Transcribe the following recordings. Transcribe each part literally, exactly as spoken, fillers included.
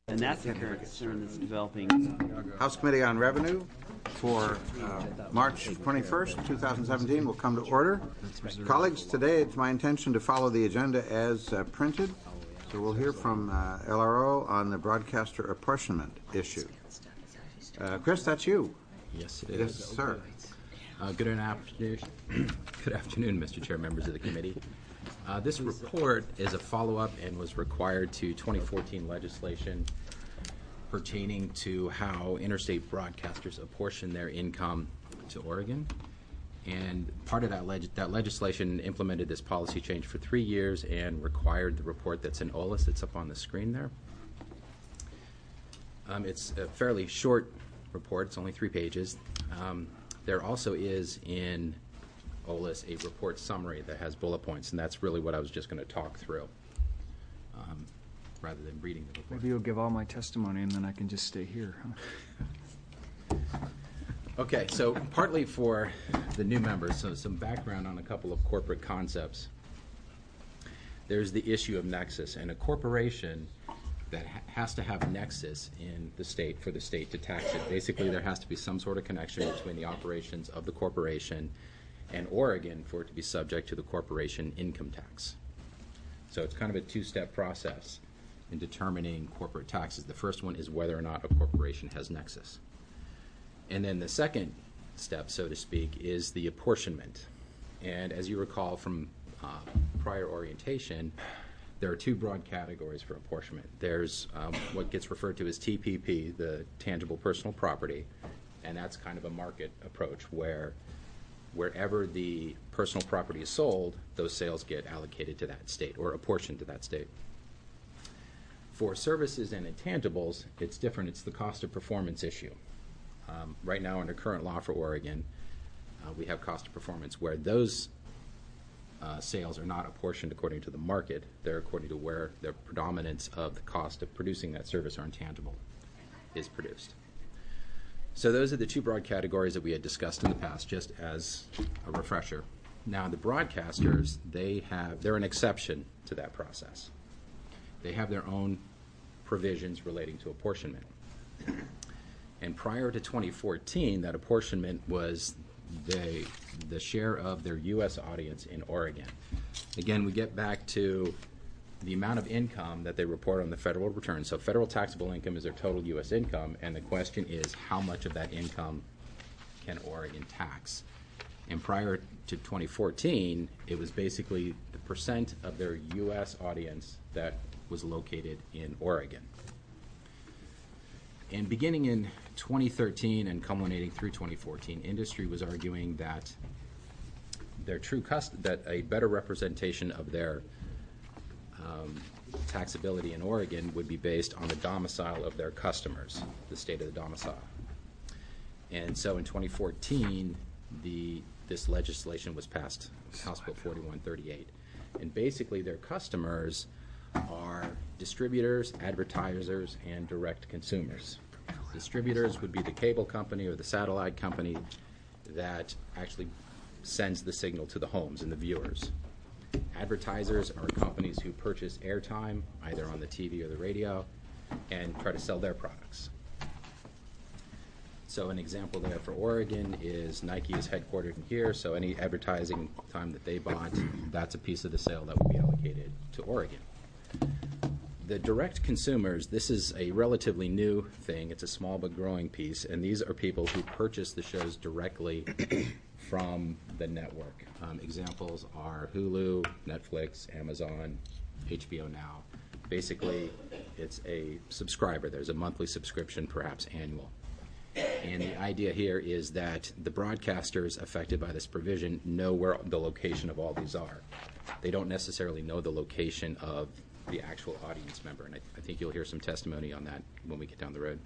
And that's a concern that's developing. House Committee on Revenue for uh, March twenty-first, two thousand seventeen will come to order. Colleagues, today it's my intention to follow the agenda as uh, printed. So we'll hear from uh, L R O on the broadcaster apportionment issue. Uh, Chris, that's you. Yes, it Yes, is. sir. Uh, good afternoon, good afternoon, Mister Chair, members of the committee. Uh, this report is a follow-up and was required to twenty fourteen legislation pertaining to how interstate broadcasters apportion their income to Oregon. And part of that, leg that legislation implemented this policy change for three years and required the report that's in O L A S. It's up on the screen there. Um, it's a fairly short report. It's only three pages. Um, there also is in O L A S a report summary that has bullet points, and that's really what I was just going to talk through um, rather than reading the report. Maybe you'll give all my testimony and then I can just stay here. Huh? Okay, so partly for the new members, so some background on a couple of corporate concepts. There's the issue of nexus, and a corporation that ha has to have nexus in the state for the state to tax it. Basically, there has to be some sort of connection between the operations of the corporation and Oregon for it to be subject to the corporation income tax. So it's kind of a two-step process in determining corporate taxes. The first one is whether or not a corporation has nexus. And then the second step, so to speak, is the apportionment. And as you recall from uh, prior orientation, there are two broad categories for apportionment. There's um, what gets referred to as T P P, the tangible personal property, and that's kind of a market approach where wherever the personal property is sold, those sales get allocated to that state or apportioned to that state. For services and intangibles, it's different. It's the cost of performance issue. Um, right now, under current law for Oregon, uh, we have cost of performance where those uh, sales are not apportioned according to the market. They're according to where the predominance of the cost of producing that service or intangible is produced. So those are the two broad categories that we had discussed in the past, just as a refresher. Now, the broadcasters, they have, they're an exception to that process. They have their own provisions relating to apportionment. And prior to twenty fourteen, that apportionment was the, the share of their U S audience in Oregon. Again, we get back to the amount of income that they report on the federal return. So federal taxable income is their total U S income, and the question is how much of that income can Oregon tax? And prior to twenty fourteen, it was basically the percent of their U S audience that was located in Oregon. And beginning in twenty thirteen and culminating through twenty fourteen, industry was arguing that their true cust that a better representation of their um, taxability in Oregon would be based on the domicile of their customers, the state of the domicile. And so in twenty fourteen, the this legislation was passed, House Bill forty-one thirty-eight. And basically their customers are distributors, advertisers, and direct consumers. Distributors would be the cable company or the satellite company that actually sends the signal to the homes and the viewers. Advertisers are companies who purchase airtime, either on the T V or the radio, and try to sell their products. So an example there for Oregon is Nike is headquartered in here, so any advertising time that they bought, that's a piece of the sale that would be allocated to Oregon. The direct consumers, this is a relatively new thing. It's a small but growing piece, and these are people who purchase the shows directly from the network. Um, examples are Hulu, Netflix, Amazon, H B O Now. Basically, it's a subscriber. There's a monthly subscription, perhaps annual. And the idea here is that the broadcasters affected by this provision know where the location of all these are. They don't necessarily know the location of the actual audience member, and I, I think you'll hear some testimony on that when we get down the road.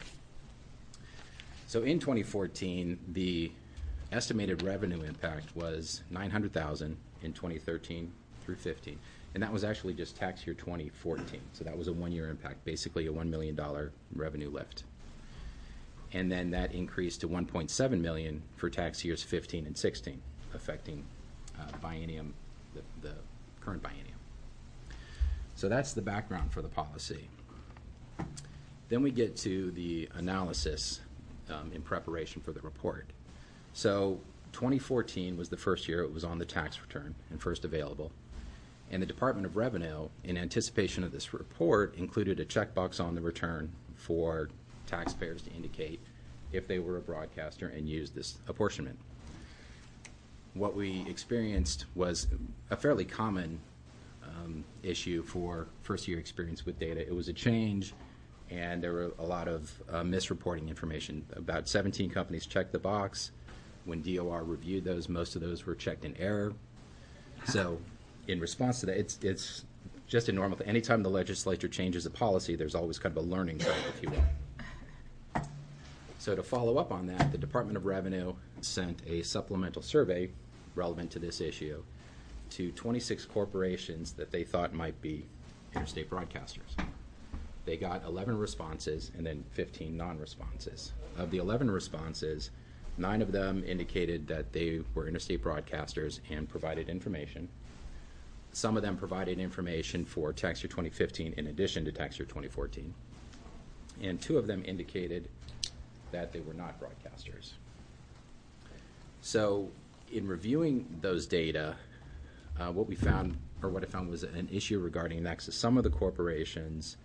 So in twenty fourteen, the estimated revenue impact was nine hundred thousand dollars in twenty thirteen through fifteen, and that was actually just tax year twenty fourteen. So that was a one-year impact, basically a one million dollar revenue lift. And then that increased to one point seven million dollars for tax years fifteen and sixteen, affecting uh, biennium, the, the current biennium. So that's the background for the policy. Then we get to the analysis um, in preparation for the report. So twenty fourteen was the first year it was on the tax return and first available. And the Department of Revenue, in anticipation of this report, included a checkbox on the return for taxpayers to indicate if they were a broadcaster and used this apportionment. What we experienced was a fairly common um, issue for first-year experience with data. It was a change, and there were a lot of uh, misreporting information. About seventeen companies checked the box. When D O R reviewed those, most of those were checked in error. So in response to that, it's, it's just a normal thing. Anytime the legislature changes a policy, there's always kind of a learning curve, if you will. So to follow up on that, the Department of Revenue sent a supplemental survey relevant to this issue to twenty-six corporations that they thought might be interstate broadcasters. They got eleven responses and then fifteen non-responses. Of the eleven responses, nine of them indicated that they were interstate broadcasters and provided information. Some of them provided information for tax year twenty fifteen in addition to tax year twenty fourteen. And two of them indicated that they were not broadcasters. So in reviewing those data, uh, what we found, or what I found, was an issue regarding nexus. Some of the corporations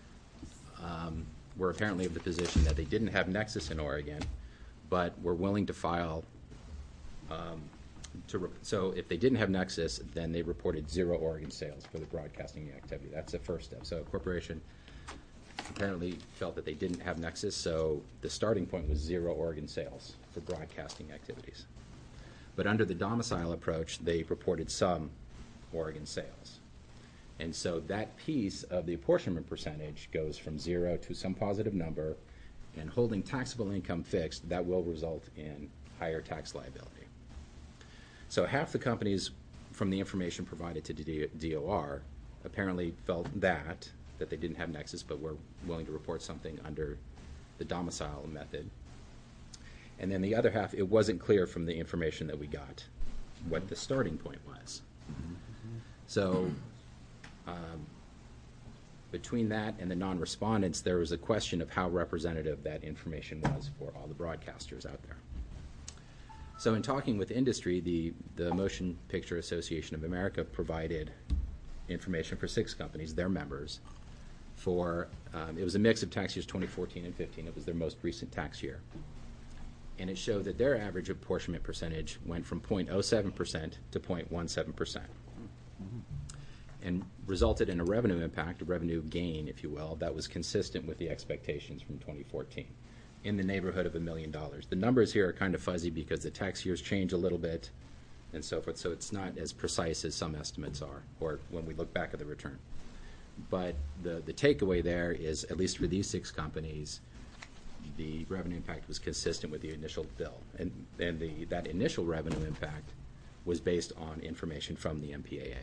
um, were apparently of the position that they didn't have nexus in Oregon, but were willing to file um, to re- so if they didn't have nexus, then they reported zero Oregon sales for the broadcasting activity. That's the first step. So a corporation apparently felt that they didn't have nexus, so the starting point was zero Oregon sales for broadcasting activities. But under the domicile approach, they reported some Oregon sales. And so that piece of the apportionment percentage goes from zero to some positive number, and holding taxable income fixed, that will result in higher tax liability. So half the companies, from the information provided to D O R, apparently felt that, that they didn't have nexus, but were willing to report something under the domicile method. And then the other half, it wasn't clear from the information that we got what the starting point was. So um, between that and the non-respondents, there was a question of how representative that information was for all the broadcasters out there. So in talking with industry, the, the Motion Picture Association of America provided information for six companies, their members, for, um, it was a mix of tax years twenty fourteen and fifteen. It was their most recent tax year. And it showed that their average apportionment percentage went from zero point zero seven percent to zero point one seven percent. And resulted in a revenue impact, a revenue gain, if you will, that was consistent with the expectations from twenty fourteen, in the neighborhood of a million dollars. The numbers here are kind of fuzzy because the tax years change a little bit and so forth, so it's not as precise as some estimates are, or when we look back at the return. But the, the takeaway there is, at least for these six companies, the revenue impact was consistent with the initial bill. And, and the, that initial revenue impact was based on information from the M P A A.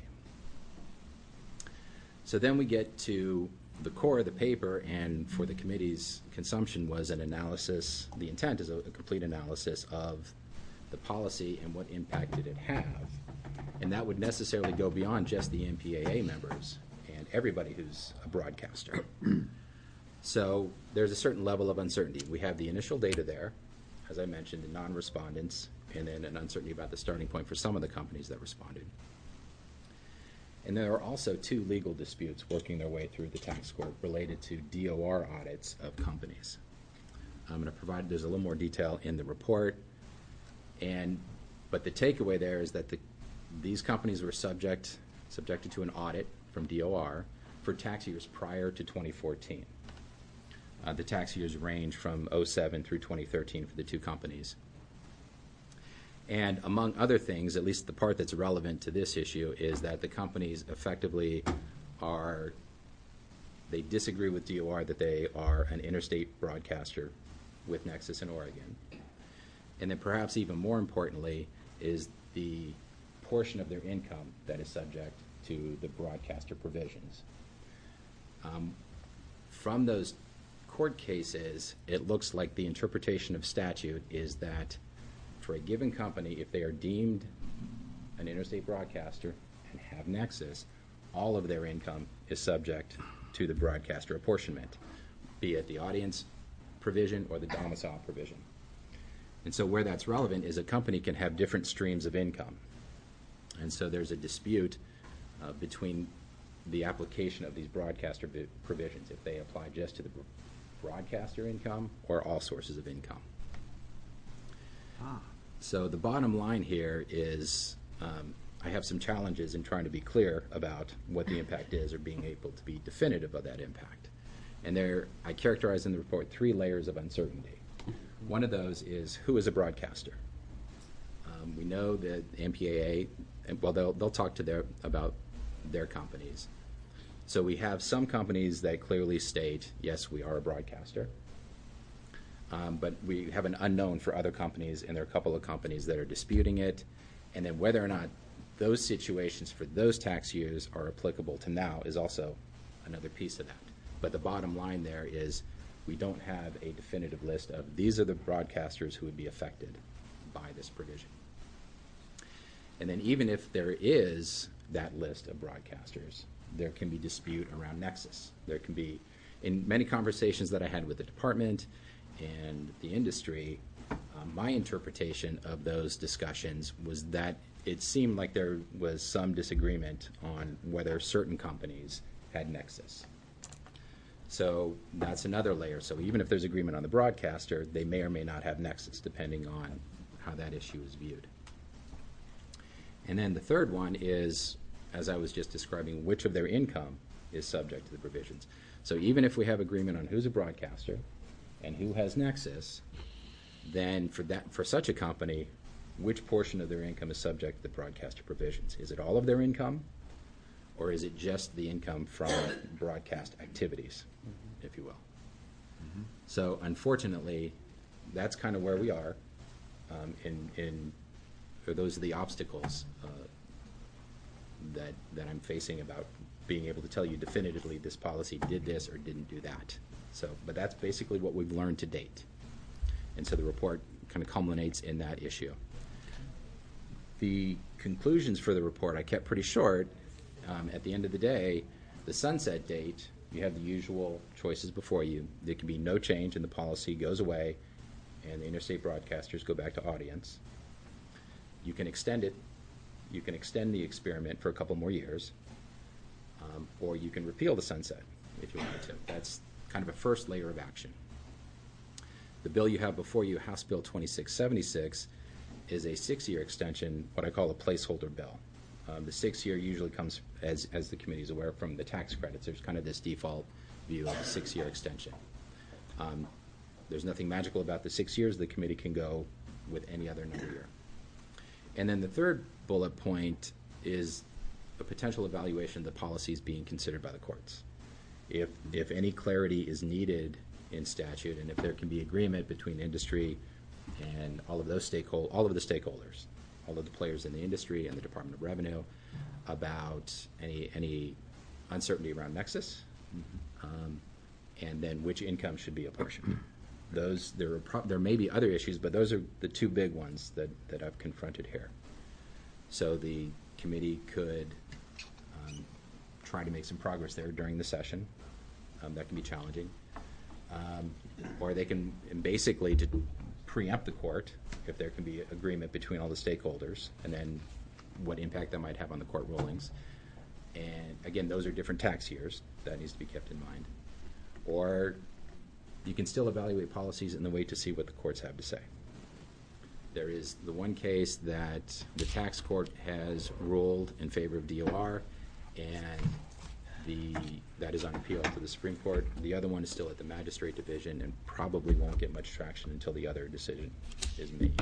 So then we get to the core of the paper, and for the committee's consumption was an analysis. The intent is a, a complete analysis of the policy and what impact did it have. And that would necessarily go beyond just the M P A A members and everybody who's a broadcaster. So there's a certain level of uncertainty. We have the initial data there, as I mentioned, the non-respondents, and then an uncertainty about the starting point for some of the companies that responded. And there are also two legal disputes working their way through the tax court related to D O R audits of companies. I'm going to provide, there's a little more detail in the report, and but the takeaway there is that the, these companies were subject subjected to an audit from D O R for tax years prior to twenty fourteen. Uh, the tax years range from oh seven through twenty thirteen for the two companies. And among other things, at least the part that's relevant to this issue, is that the companies effectively are, they disagree with D O R that they are an interstate broadcaster with nexus in Oregon. And then perhaps even more importantly is the portion of their income that is subject to the broadcaster provisions. Um, from those court cases, it looks like the interpretation of statute is that for a given company, if they are deemed an interstate broadcaster and have nexus, all of their income is subject to the broadcaster apportionment. be it the audience provision or the domicile provision. And so where that's relevant is a company can have different streams of income. And so there's a dispute uh, between the application of these broadcaster vi- provisions, if they apply just to the broadcaster income or all sources of income. Ah. So the bottom line here is um, I have some challenges in trying to be clear about what the impact is or being able to be definitive of that impact. And there, I characterize in the report three layers of uncertainty. One of those is who is a broadcaster? Um, we know that M P A A, and, well, they'll, they'll talk to their, about their companies. So we have some companies that clearly state, yes, we are a broadcaster. Um, but we have an unknown for other companies, and there are a couple of companies that are disputing it. And then whether or not those situations for those tax years are applicable to now is also another piece of that. But the bottom line there is we don't have a definitive list of these are the broadcasters who would be affected by this provision. And then even if there is that list of broadcasters, there can be dispute around nexus. There can be, in many conversations that I had with the department and the industry, um, my interpretation of those discussions was that it seemed like there was some disagreement on whether certain companies had nexus. So that's another layer. So even if there's agreement on the broadcaster, they may or may not have nexus, depending on how that issue is viewed. And then the third one is, as I was just describing, which of their income is subject to the provisions. So even if we have agreement on who's a broadcaster and who has nexus, then for that, for such a company, which portion of their income is subject to the broadcaster provisions? Is it all of their income, or is it just the income from broadcast activities, mm-hmm. if you will? Mm-hmm. So unfortunately, that's kind of where we are. Um, in, in or those are the obstacles uh, that that I'm facing about being able to tell you definitively this policy did this or didn't do that. So, but that's basically what we've learned to date. And so the report kind of culminates in that issue. The conclusions for the report I kept pretty short. Um, at the end of the day, the sunset date, you have the usual choices before you. There can be no change and the policy goes away and the interstate broadcasters go back to audience. You can extend it. You can extend the experiment for a couple more years, um, or you can repeal the sunset if you wanted to. That's kind of a first layer of action. The bill you have before you, House Bill twenty-six seventy-six, is a six-year extension, what I call a placeholder bill. Um, the six-year usually comes, as, as the committee is aware, from the tax credits. There's kind of this default view of a six-year extension. Um, there's nothing magical about the six years. The committee can go with any other number year. And then the third bullet point is a potential evaluation of the policies being considered by the courts. If, if any clarity is needed in statute, and if there can be agreement between industry and all of those stakeholders, all of the stakeholders, all of the players in the industry and the Department of Revenue about any any uncertainty around nexus, mm-hmm. um, and then which income should be apportioned. Those there are pro- there may be other issues, but those are the two big ones that, that I've confronted here. So the committee could um, try to make some progress there during the session. Um, that can be challenging. Um, or they can basically to preempt the court if there can be agreement between all the stakeholders, and then what impact that might have on the court rulings. And again, those are different tax years. That needs to be kept in mind. Or you can still evaluate policies and then wait to see what the courts have to say. There is the one case that the tax court has ruled in favor of D O R, and the that is on appeal to the Supreme Court. The other one is still at the magistrate division and probably won't get much traction until the other decision is made.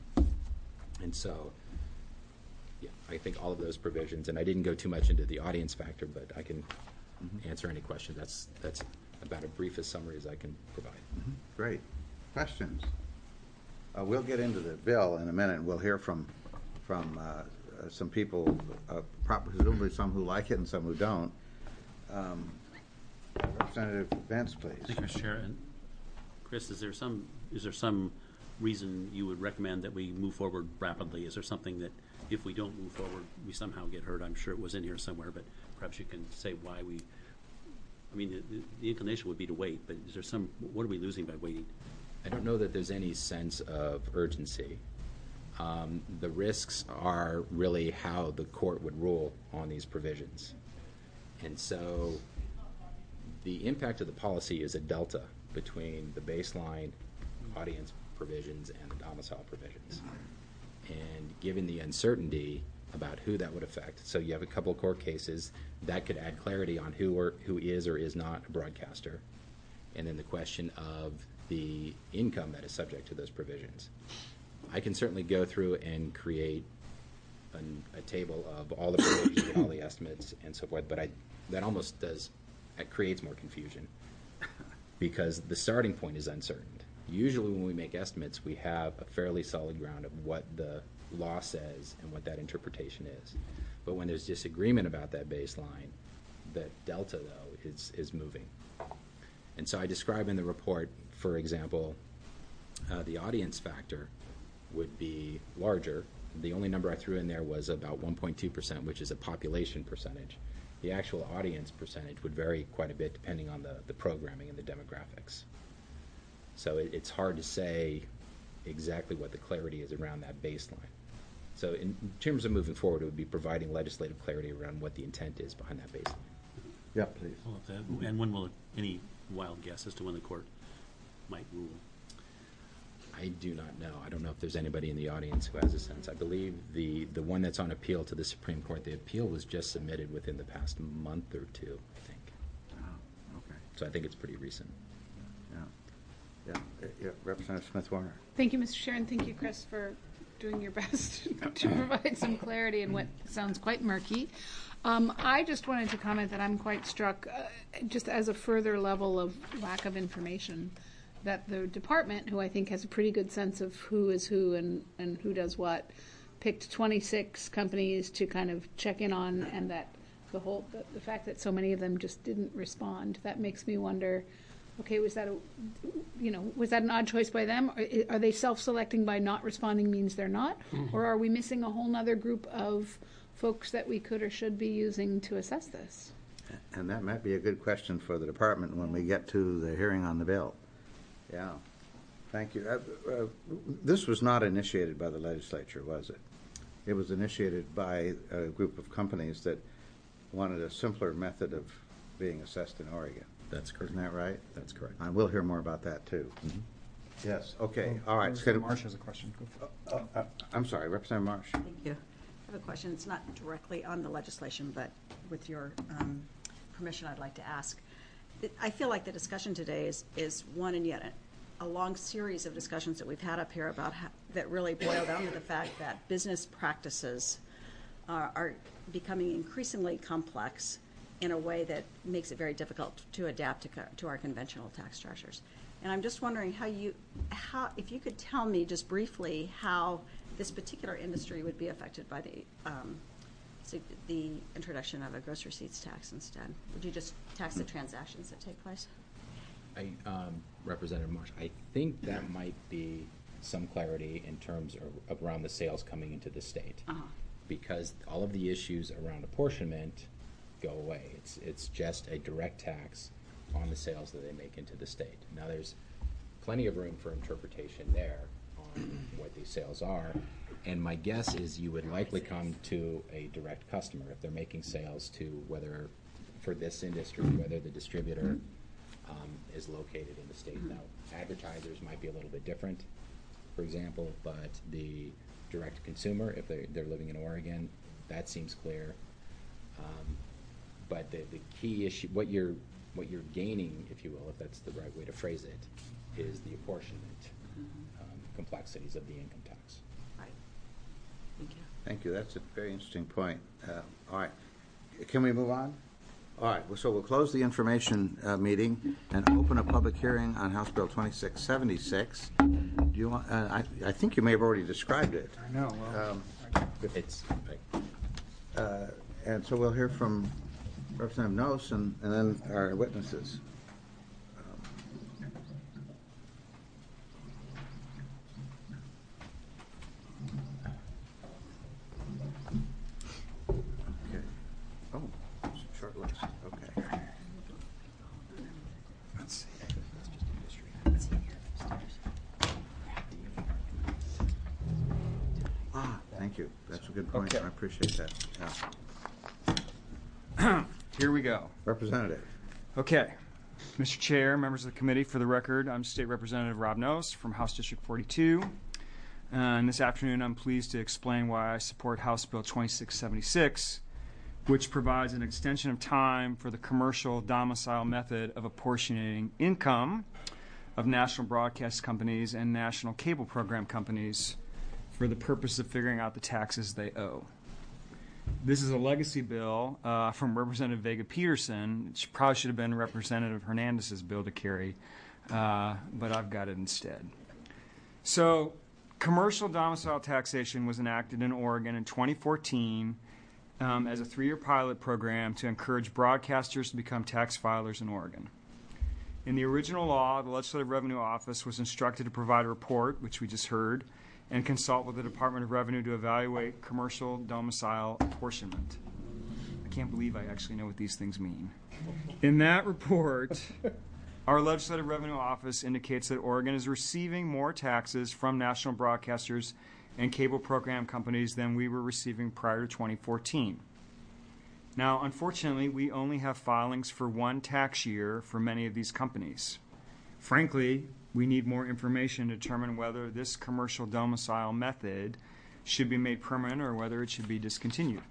And so, yeah, I think all of those provisions, and I didn't go too much into the audience factor, but I can mm-hmm. answer any questions. That's that's about as brief a summary as I can provide. Mm-hmm. Great. Questions? Uh, we'll get into the bill in a minute. We'll hear from from uh, uh, some people, uh, presumably some who like it and some who don't. Um, Representative Vance, please. Thank you, Mister Chair. And Chris, is there some is there some reason you would recommend that we move forward rapidly? Is there something that if we don't move forward, we somehow get hurt? I'm sure it was in here somewhere, but perhaps you can say why we I mean, the, the inclination would be to wait, but is there some, what are we losing by waiting? I don't know that there's any sense of urgency. Um, the risks are really how the court would rule on these provisions. And so the impact of the policy is a delta between the baseline audience provisions and the domicile provisions. And given the uncertainty about who that would affect, so you have a couple of court cases that could add clarity on who or who is or is not a broadcaster, and then the question of the income that is subject to those provisions. I can certainly go through and create an, a table of all the provisions and all the estimates and so forth, but I, that almost does, it creates more confusion because the starting point is uncertain. Usually when we make estimates, we have a fairly solid ground of what the law says and what that interpretation is. But when there's disagreement about that baseline, the delta, though, is, is moving. And so I describe in the report, for example, uh, the audience factor would be larger. The only number I threw in there was about one point two percent, which is a population percentage. The actual audience percentage would vary quite a bit depending on the, the programming and the demographics. So it, it's hard to say exactly what the clarity is around that baseline. So in terms of moving forward, it would be providing legislative clarity around what the intent is behind that baseline. Yeah, please. Well, if that- And when will, it- any wild guess as to when the court might rule? I do not know. I don't know if there's anybody in the audience who has a sense. I believe the, the one that's on appeal to the Supreme Court, the appeal was just submitted within the past month or two, I think. Oh, okay. So I think it's pretty recent. Yeah. Yeah. Uh, yeah. Representative Smith Warner. Thank you, Mister Chair, and thank you, Chris, for doing your best to provide some clarity in what sounds quite murky. Um, I just wanted to comment that I'm quite struck, uh, just as a further level of lack of information, that the department, who I think has a pretty good sense of who is who and, and who does what, picked twenty-six companies to kind of check in on, and that the whole, the, the fact that so many of them just didn't respond, that makes me wonder, okay, was that a, you know, was that an odd choice by them? Or i- are they self-selecting by not responding means they're not? Or are we missing a whole nother group of folks that we could or should be using to assess this? And that might be a good question for the department when we get to the hearing on the bill. Yeah. Thank you. Uh, uh, this was not initiated by the legislature, was it? It was initiated by a group of companies that wanted a simpler method of being assessed in Oregon. That's correct. Isn't that right? That's correct. And we'll hear more about that, too. Yes, okay, all right. Representative Marsh has a question. Go for it. Uh, uh, I'm sorry, Representative Marsh. Thank you. I have a question. It's not directly on the legislation, but with your um, permission, I'd like to ask. It- I feel like the discussion today is, is one and yet a, a long series of discussions that we've had up here about how, that really boil down to the fact that business practices are, are becoming increasingly complex in a way that makes it very difficult to adapt to, co- to our conventional tax structures. And I'm just wondering how you, how, if you could tell me just briefly how this particular industry would be affected by the, um, so the introduction of a gross receipts tax instead. Would you just tax the transactions that take place? I, um, Representative Marsh, I think that might be some clarity in terms of around the sales coming into the state. Uh-huh. Because all of the issues around apportionment go away. It's, it's just a direct tax on the sales that they make into the state. Now, there's plenty of room for interpretation there on what these sales are, and my guess is you would likely come to a direct customer if they're making sales to whether, for this industry, whether the distributor um, is located in the state. Now, advertisers might be a little bit different, for example, but the direct consumer, if they're, they're living in Oregon, that seems clear. Um, but the, the key issue, what you're what you're gaining, if you will, if that's the right way to phrase it, is the apportionment um, complexities of the income tax. Right. Thank you. Thank you. That's a very interesting point. Uh, all right. Can we move on? All right. Well, so we'll close the information uh, meeting and open a public hearing on House Bill twenty-six seventy-six. Do you want? Uh, I, I think you may have already described it. I know, well, Um, It's uh, and so we'll hear from Representative Noce and, and then our witnesses. Okay. Oh, short list. Okay. Thank you. That's a good point. Okay. I appreciate that. Yeah. Here we go. Representative. Okay. Mister Chair, members of the committee, for the record, I'm State Representative Rob Nose from House District forty-two. Uh, and this afternoon, I'm pleased to explain why I support House Bill twenty-six seventy-six, which provides an extension of time for the commercial domicile method of apportioning income of national broadcast companies and national cable program companies for the purpose of figuring out the taxes they owe. This is a legacy bill uh, from Representative Vega Peterson. It should- probably should have been Representative Hernandez's bill to carry, uh, but I've got it instead. So, commercial domicile taxation was enacted in Oregon in twenty fourteen um, as a three-year pilot program to encourage broadcasters to become tax filers in Oregon. In the original law, the Legislative Revenue Office was instructed to provide a report, which we just heard, and consult with the Department of Revenue to evaluate commercial domicile apportionment. I can't believe I actually know what these things mean. In that report, our Legislative Revenue Office indicates that Oregon is receiving more taxes from national broadcasters and cable program companies than we were receiving prior to twenty fourteen. Now, unfortunately, we only have filings for one tax year for many of these companies. Frankly, we need more information to determine whether this commercial domicile method should be made permanent or whether it should be discontinued.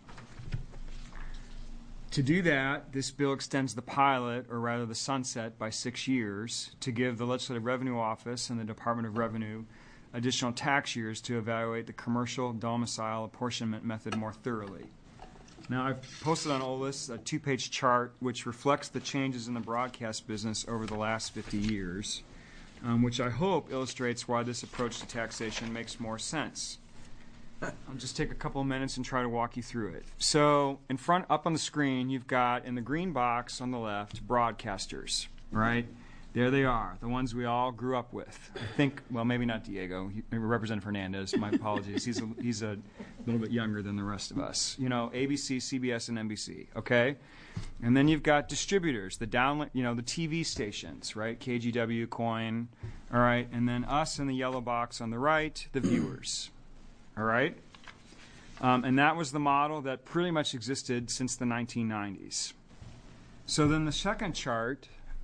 To do that, this bill extends the pilot, or rather the sunset, by six years to give the Legislative Revenue Office and the Department of Revenue additional tax years to evaluate the commercial domicile apportionment method more thoroughly. Now, I've posted on OLIS a two-page chart which reflects the changes in the broadcast business over the last fifty years. Um, which I hope illustrates why this approach to taxation makes more sense. I'll just take a couple of minutes and try to walk you through it. So, in front, up on the screen, you've got, in the green box on the left, broadcasters, right? There they are, the ones we all grew up with. I think, well, maybe not Diego, he, maybe Representative Hernandez, my apologies. He's a, he's a little bit younger than the rest of us. You know, A B C, C B S, and N B C, okay? And then you've got distributors, the down, you know, the T V stations, right? K G W, Coin, all right? And then us in the yellow box on the right, the viewers, all right? Um, and that was the model that pretty much existed since the nineteen nineties. So then the second chart,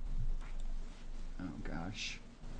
oh gosh,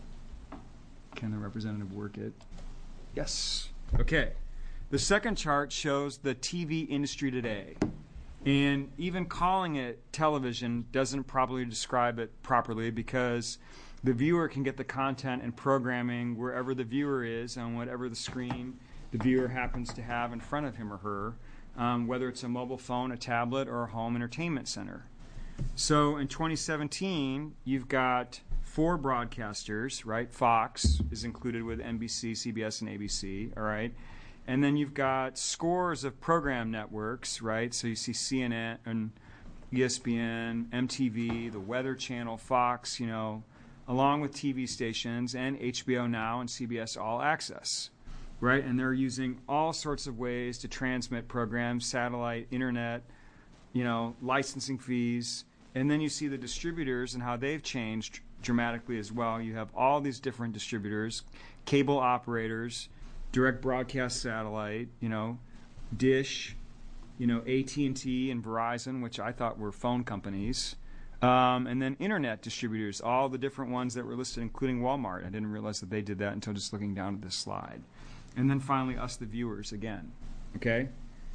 can the representative work it? Yes. Okay. The second chart shows the T V industry today. And even calling it television doesn't probably describe it properly because the viewer can get the content and programming wherever the viewer is on whatever the screen the viewer happens to have in front of him or her, um, whether it's a mobile phone, a tablet, or a home entertainment center. So in twenty seventeen, you've got four broadcasters, right? Fox is included with N B C, C B S, and A B C, all right? And then you've got scores of program networks, right? So you see C N N and E S P N, M T V, the Weather Channel, Fox, you know, along with T V stations and H B O Now and C B S All Access, right? And they're using all sorts of ways to transmit programs, satellite, internet, you know, licensing fees. And then you see the distributors and how they've changed dramatically as well. You have all these different distributors, cable operators, direct broadcast satellite, you know, Dish, you know, A T and T and Verizon, which I thought were phone companies, um, and then internet distributors, all the different ones that were listed, including Walmart. I didn't realize that they did that until just looking down at this slide. And then finally, us, the viewers, again, okay?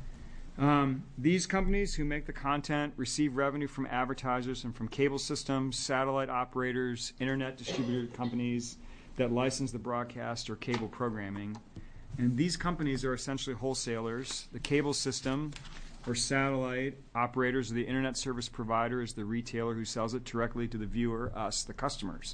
Um, these companies who make the content receive revenue from advertisers and from cable systems, satellite operators, internet distributor companies that license the broadcast or cable programming. And these companies are essentially wholesalers. The cable system or satellite operators or the internet service provider is the retailer who sells it directly to the viewer, us, the customers.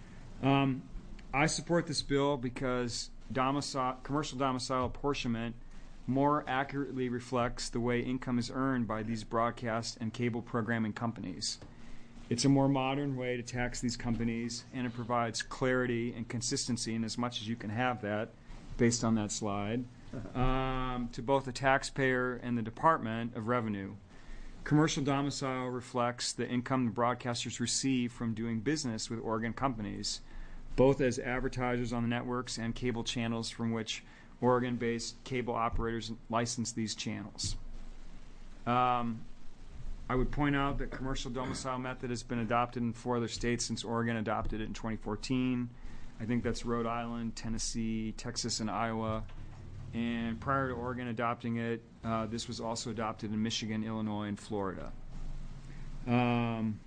Um, I support this bill because domicile, commercial domicile apportionment more accurately reflects the way income is earned by these broadcast and cable programming companies. It's a more modern way to tax these companies, and it provides clarity and consistency, and as much as you can have that, based on that slide, um, to both the taxpayer and the Department of Revenue. Commercial domicile reflects the income the broadcasters receive from doing business with Oregon companies, both as advertisers on the networks and cable channels from which Oregon-based cable operators license these channels. Um, I would point out that commercial domicile method has been adopted in four other states since Oregon adopted it in twenty fourteen. I think that's Rhode Island, Tennessee, Texas, and Iowa. And prior to Oregon adopting it, uh, this was also adopted in Michigan, Illinois, and Florida. Um,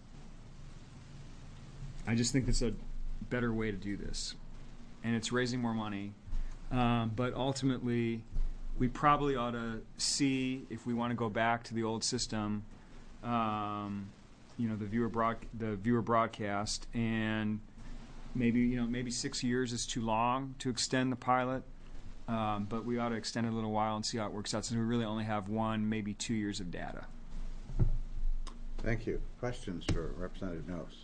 I just think that's a better way to do this. And it's raising more money. Um, but ultimately, we probably ought to see if we want to go back to the old system, um, you know, the viewer broad, the viewer broadcast, and maybe you know maybe six years is too long to extend the pilot, um, but we ought to extend it a little while and see how it works out. Since we really only have one, maybe two years of data. Thank you. Questions for Representative Knauss?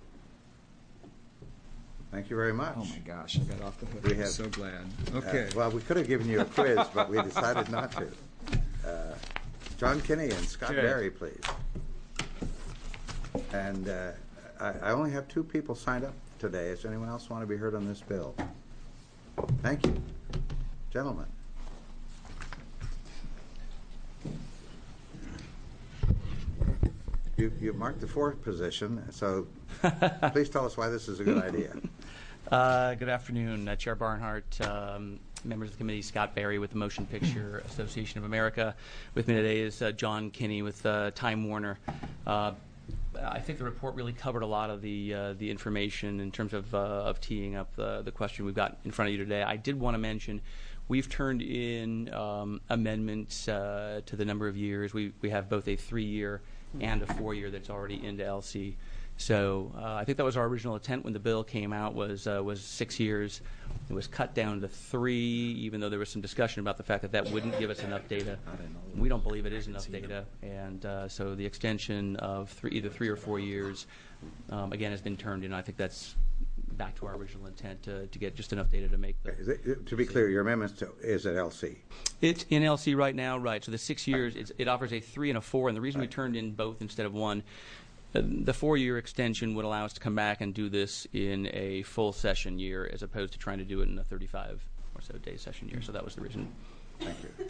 Thank you very much. Oh my gosh, I got off the hook. We I'm have- so glad. Uh, Okay. well, we could have given you a quiz, but we decided not to. Uh, John Kinney and Scott Okay. Berry, please. And uh, I, I only have two people signed up today. Does anyone else want to be heard on this bill? Thank you. Gentlemen. You, you marked the fourth position, so please tell us why this is a good idea. Uh, good afternoon, uh, Chair Barnhart, um, members of the committee, Scott Berry with the Motion Picture Association of America. With me today is uh, John Kinney with uh, Time Warner. Uh, I think the report really covered a lot of the uh, the information in terms of uh, of teeing up the, the question we've got in front of you today. I did want to mention we've turned in um, amendments uh, to the number of years. We we have both a three-year and a four-year that's already into L C. So uh, I think that was our original intent when the bill came out was uh, was six years. It was cut down to three, even though there was some discussion about the fact that that wouldn't give us enough data. We don't believe it is enough data, and uh, so the extension of three, either three or four years, um, again, has been turned in. I think that's back to our original intent to, to get just enough data to make the. Is it, to be clear, your amendment to, is at L C. It's in L C right now, right? So the six years, it's, it offers a three and a four, and the reason we turned in both instead of one. Uh, the four-year extension would allow us to come back and do this in a full session year as opposed to trying to do it in a thirty-five or so day session year. So that was the reason. Thank you.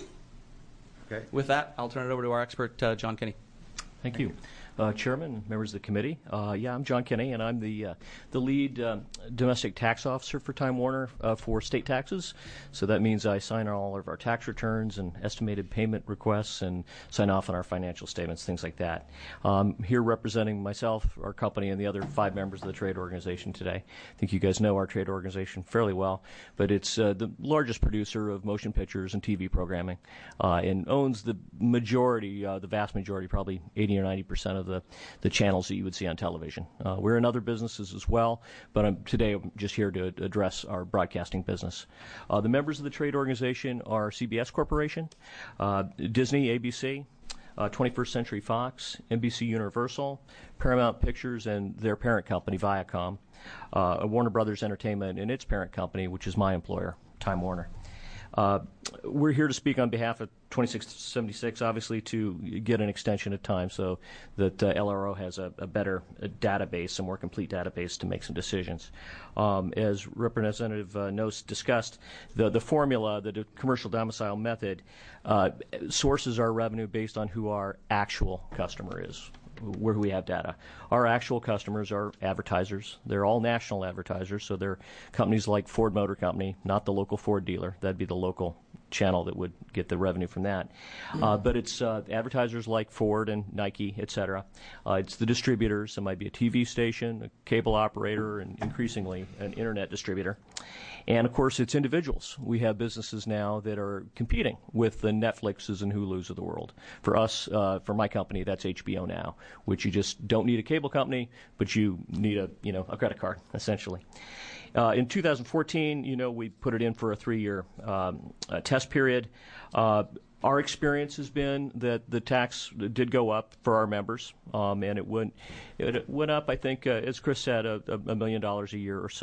Okay. With that, I'll turn it over to our expert, uh, John Kinney. Thank you. Uh, Chairman, members of the committee. Uh, yeah, I'm John Kinney, and I'm the uh, the lead uh, domestic tax officer for Time Warner uh, for state taxes. So that means I sign all of our tax returns and estimated payment requests and sign off on our financial statements, things like that. Um, here representing myself, our company, and the other five members of the trade organization today. I think you guys know our trade organization fairly well, but it's uh, the largest producer of motion pictures and T V programming uh, and owns the majority, uh, the vast majority, probably eighty or ninety percent of the, the channels that you would see on television. Uh, we're in other businesses as well, but I'm, today I'm just here to address our broadcasting business. Uh, the members of the trade organization are C B S Corporation, uh, Disney, A B C, uh, twenty-first Century Fox, N B C Universal, Paramount Pictures and their parent company, Viacom, uh, Warner Brothers Entertainment and its parent company, which is my employer, Time Warner. Uh, we're here to speak on behalf of twenty-six seventy-six, obviously, to get an extension of time so that uh, L R O has a, a better a database, a more complete database to make some decisions. Um, as Representative uh, Knauss discussed, the, the formula, the commercial domicile method, uh, sources our revenue based on who our actual customer is, where we have data. Our actual customers are advertisers. They're all national advertisers, so they're companies like Ford Motor Company, not the local Ford dealer. That'd be the local channel that would get the revenue from that. Uh, but it's uh, advertisers like Ford and Nike, et cetera. Uh, it's the distributors. It might be a T V station, a cable operator, and increasingly an internet distributor. And, of course, it's individuals. We have businesses now that are competing with the Netflixes and Hulus of the world. For us, uh, for my company, that's H B O Now, which you just don't need a cable company, but you need a, you know, a credit card, essentially. Uh, in two thousand fourteen, you know, we put it in for a three-year um, uh, test period. Uh, our experience has been that the tax did go up for our members, um, and it went, it went up, I think, uh, as Chris said, a, a million dollars a year or so.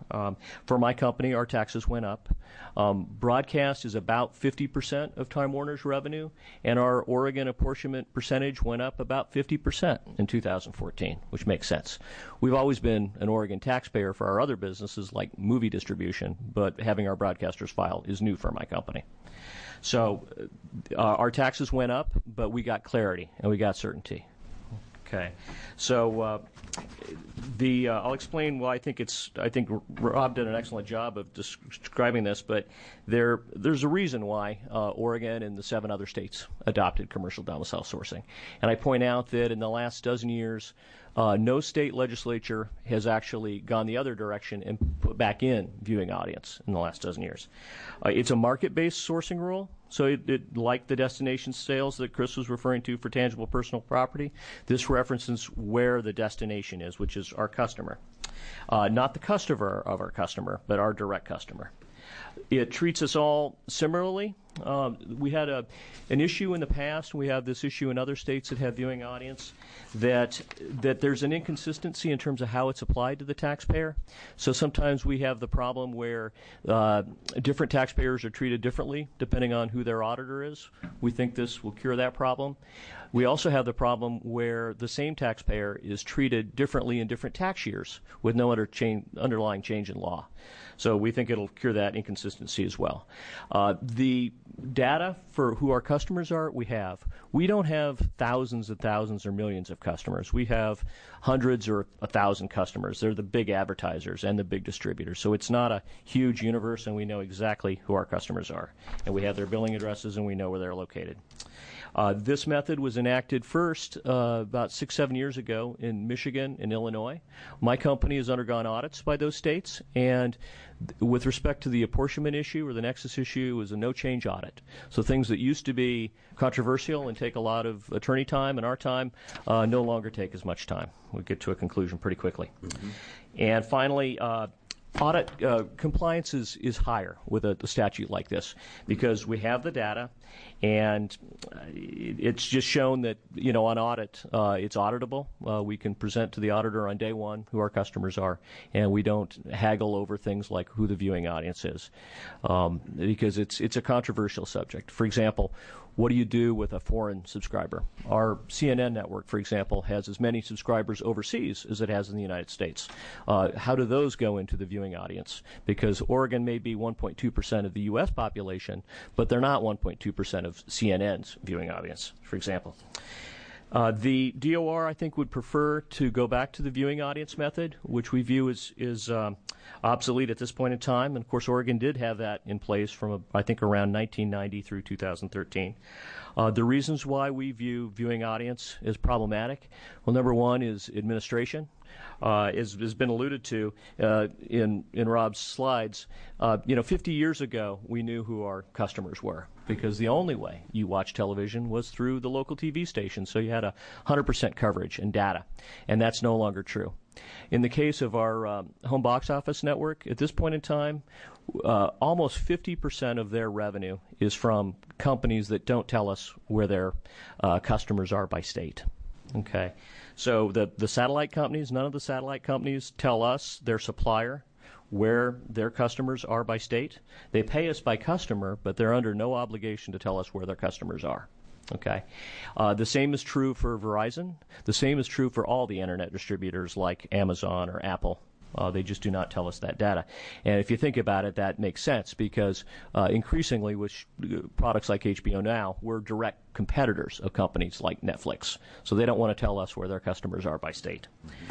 Um, for my company, our taxes went up. Um, broadcast is about fifty percent of Time Warner's revenue, and our Oregon apportionment percentage went up about fifty percent in two thousand fourteen, which makes sense. We've always been an Oregon taxpayer for our other businesses like movie distribution, but having our broadcasters file is new for my company. So uh, our taxes went up, but we got clarity and we got certainty. Okay, so uh, the uh, I'll explain why I think it's. I think Rob did an excellent job of describing this, but there there's a reason why uh, Oregon and the seven other states adopted commercial domicile sourcing, and I point out that in the last dozen years, uh, no state legislature has actually gone the other direction and put back in viewing audience in the last dozen years. Uh, it's a market-based sourcing rule. So it, it, like the destination sales that Chris was referring to for tangible personal property, this references where the destination is, which is our customer. Uh, not the customer of our customer, but our direct customer. It treats us all similarly. Um, we had a, an issue in the past, and we have this issue in other states that have viewing audience, that that there's an inconsistency in terms of how it's applied to the taxpayer. So sometimes we have the problem where uh, different taxpayers are treated differently depending on who their auditor is. We think this will cure that problem. We also have the problem where the same taxpayer is treated differently in different tax years with no under change, underlying change in law. So we think it'll cure that inconsistency as well. Uh, the data for who our customers are, we have. We don't have thousands and thousands or millions of customers. We have hundreds or a thousand customers. They're the big advertisers and the big distributors. So it's not a huge universe, and we know exactly who our customers are. And we have their billing addresses, and we know where they're located. Uh, this method was enacted first uh, about six, seven years ago in Michigan and Illinois. My company has undergone audits by those states, and th- with respect to the apportionment issue or the nexus issue, it was a no-change audit. So things that used to be controversial and take a lot of attorney time and our time uh, no longer take as much time. We'll get to a conclusion pretty quickly. Mm-hmm. And finally, uh, audit uh, compliance is, is higher with a, a statute like this because we have the data, and uh, it's just shown that, you know, on audit, uh, it's auditable. Uh, we can present to the auditor on day one who our customers are, and we don't haggle over things like who the viewing audience is um, because it's it's a controversial subject. For example, what do you do with a foreign subscriber? Our C N N network, for example, has as many subscribers overseas as it has in the United States. Uh, how do those go into the viewing audience? Because Oregon may be one point two percent of the U S population, but they're not one point two percent of C N N's viewing audience, for example. Uh, the D O R, I think, would prefer to go back to the viewing audience method, which we view as is um, obsolete at this point in time. And, of course, Oregon did have that in place from, a, I think, around nineteen ninety through two thousand thirteen. Uh, the reasons why we view viewing audience as problematic, well, number one is administration. Uh, as has been alluded to uh, in in Rob's slides, uh, you know, fifty years ago we knew who our customers were because the only way you watched television was through the local T V station, so you had a one hundred percent coverage and data, and that's no longer true. In the case of our um, home box office network, at this point in time, uh, almost fifty percent of their revenue is from companies that don't tell us where their uh, customers are by state. Okay. So the, the satellite companies, none of the satellite companies tell us, their supplier, where their customers are by state. They pay us by customer, but they're under no obligation to tell us where their customers are. Okay. Uh, the same is true for Verizon. The same is true for all the internet distributors like Amazon or Apple. Uh, they just do not tell us that data. And if you think about it, that makes sense because uh, increasingly with sh- products like H B O Now, we're direct competitors of companies like Netflix. So they don't want to tell us where their customers are by state. Mm-hmm.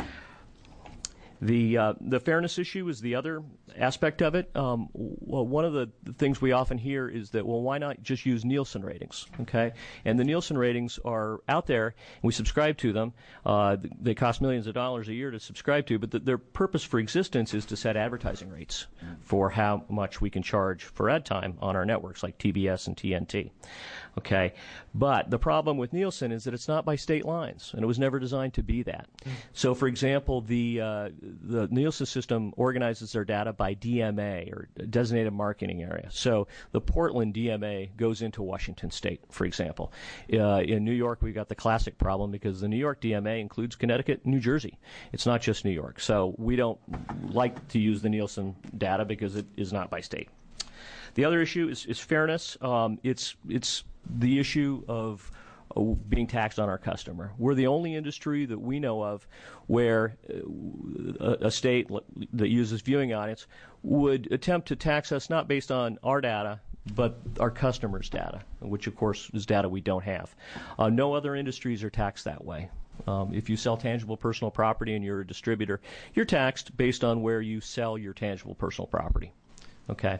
The uh, the fairness issue is the other aspect of it. Um, well, one of the things we often hear is that, well, why not just use Nielsen ratings? Okay, and the Nielsen ratings are out there, and we subscribe to them. Uh, they cost millions of dollars a year to subscribe to, but the, their purpose for existence is to set advertising rates for how much we can charge for ad time on our networks like T B S and T N T. Okay, but the problem with Nielsen is that it's not by state lines, and it was never designed to be that. So, for example, the uh, the Nielsen system organizes their data by D M A, or designated marketing area. So the Portland D M A goes into Washington State, for example. Uh, in New York, we've got the classic problem because the New York D M A includes Connecticut and New Jersey. It's not just New York. So we don't like to use the Nielsen data because it is not by state. The other issue is, is fairness. Um, it's it's the issue of uh, being taxed on our customer. We're the only industry that we know of where uh, a, a state that uses viewing audience would attempt to tax us not based on our data, but our customers' data, which of course is data we don't have. Uh, no other industries are taxed that way. Um, if you sell tangible personal property and you're a distributor, you're taxed based on where you sell your tangible personal property. Okay.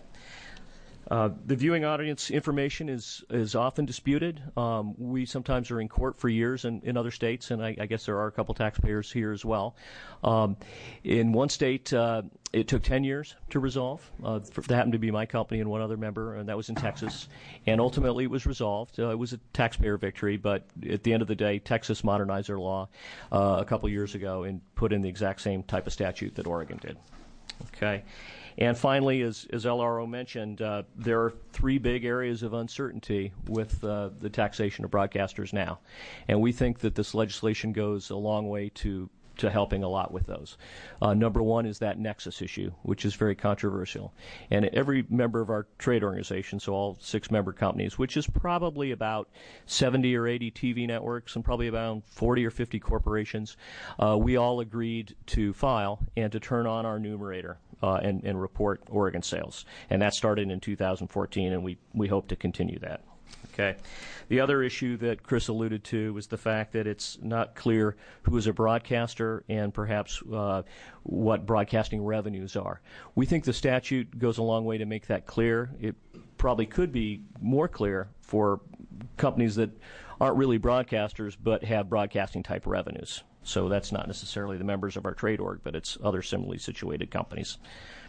Uh, the viewing audience information is is often disputed. Um, we sometimes are in court for years in, in other states, and I, I guess there are a couple taxpayers here as well. Um, in one state, uh, it took ten years to resolve. Uh, for, that happened to be my company and one other member, and that was in Texas. And ultimately, it was resolved. Uh, it was a taxpayer victory, but at the end of the day, Texas modernized their law uh, a couple years ago and put in the exact same type of statute that Oregon did. Okay. And finally, as, as L R O mentioned, uh, there are three big areas of uncertainty with uh, the taxation of broadcasters now. And we think that this legislation goes a long way to, to helping a lot with those. Uh, number one is that nexus issue, which is very controversial. And every member of our trade organization, so all six member companies, which is probably about seventy or eighty T V networks and probably about forty or fifty corporations, uh, we all agreed to file and to turn on our numerator. Uh, and, and report Oregon sales. And that started in two thousand fourteen, and we, we hope to continue that. Okay. The other issue that Chris alluded to was the fact that it's not clear who is a broadcaster and perhaps uh, what broadcasting revenues are. We think the statute goes a long way to make that clear. It probably could be more clear for companies that aren't really broadcasters but have broadcasting type revenues. So that's not necessarily the members of our trade org, but it's other similarly situated companies.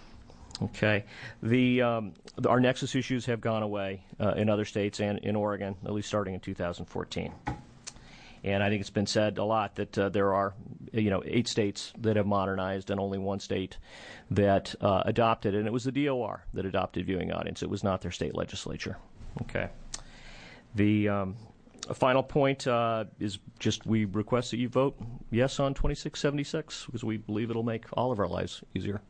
Okay. The, um, the our nexus issues have gone away uh, in other states and in Oregon, at least starting in two thousand fourteen. And I think it's been said a lot that uh, there are, you know, eight states that have modernized and only one state that uh, adopted, and it was the D O R that adopted viewing audience. It was not their state legislature. Okay. The um, A final point uh, is just we request that you vote yes on twenty-six seventy-six because we believe it'll make all of our lives easier.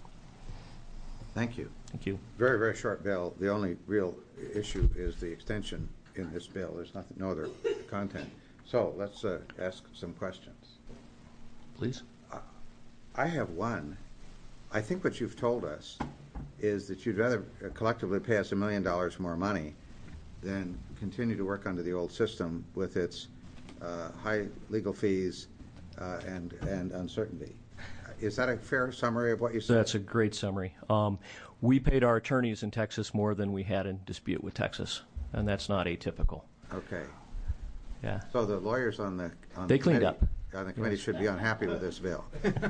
Thank you. Thank you. Very, very short bill. The only real issue is the extension in this bill. There's nothing, no other content. So let's uh, ask some questions. Please. Uh, I have one. I think what you've told us is that you'd rather uh, collectively pay us a million dollars more money than continue to work under the old system with its uh, high legal fees uh, and and uncertainty. Is that a fair summary of what you said? That's a great summary. Um, we paid our attorneys in Texas more than we had in dispute with Texas, and that's not atypical. Okay. Yeah. So the lawyers on the on they the cleaned committee, up. on the committee should be unhappy with this bill.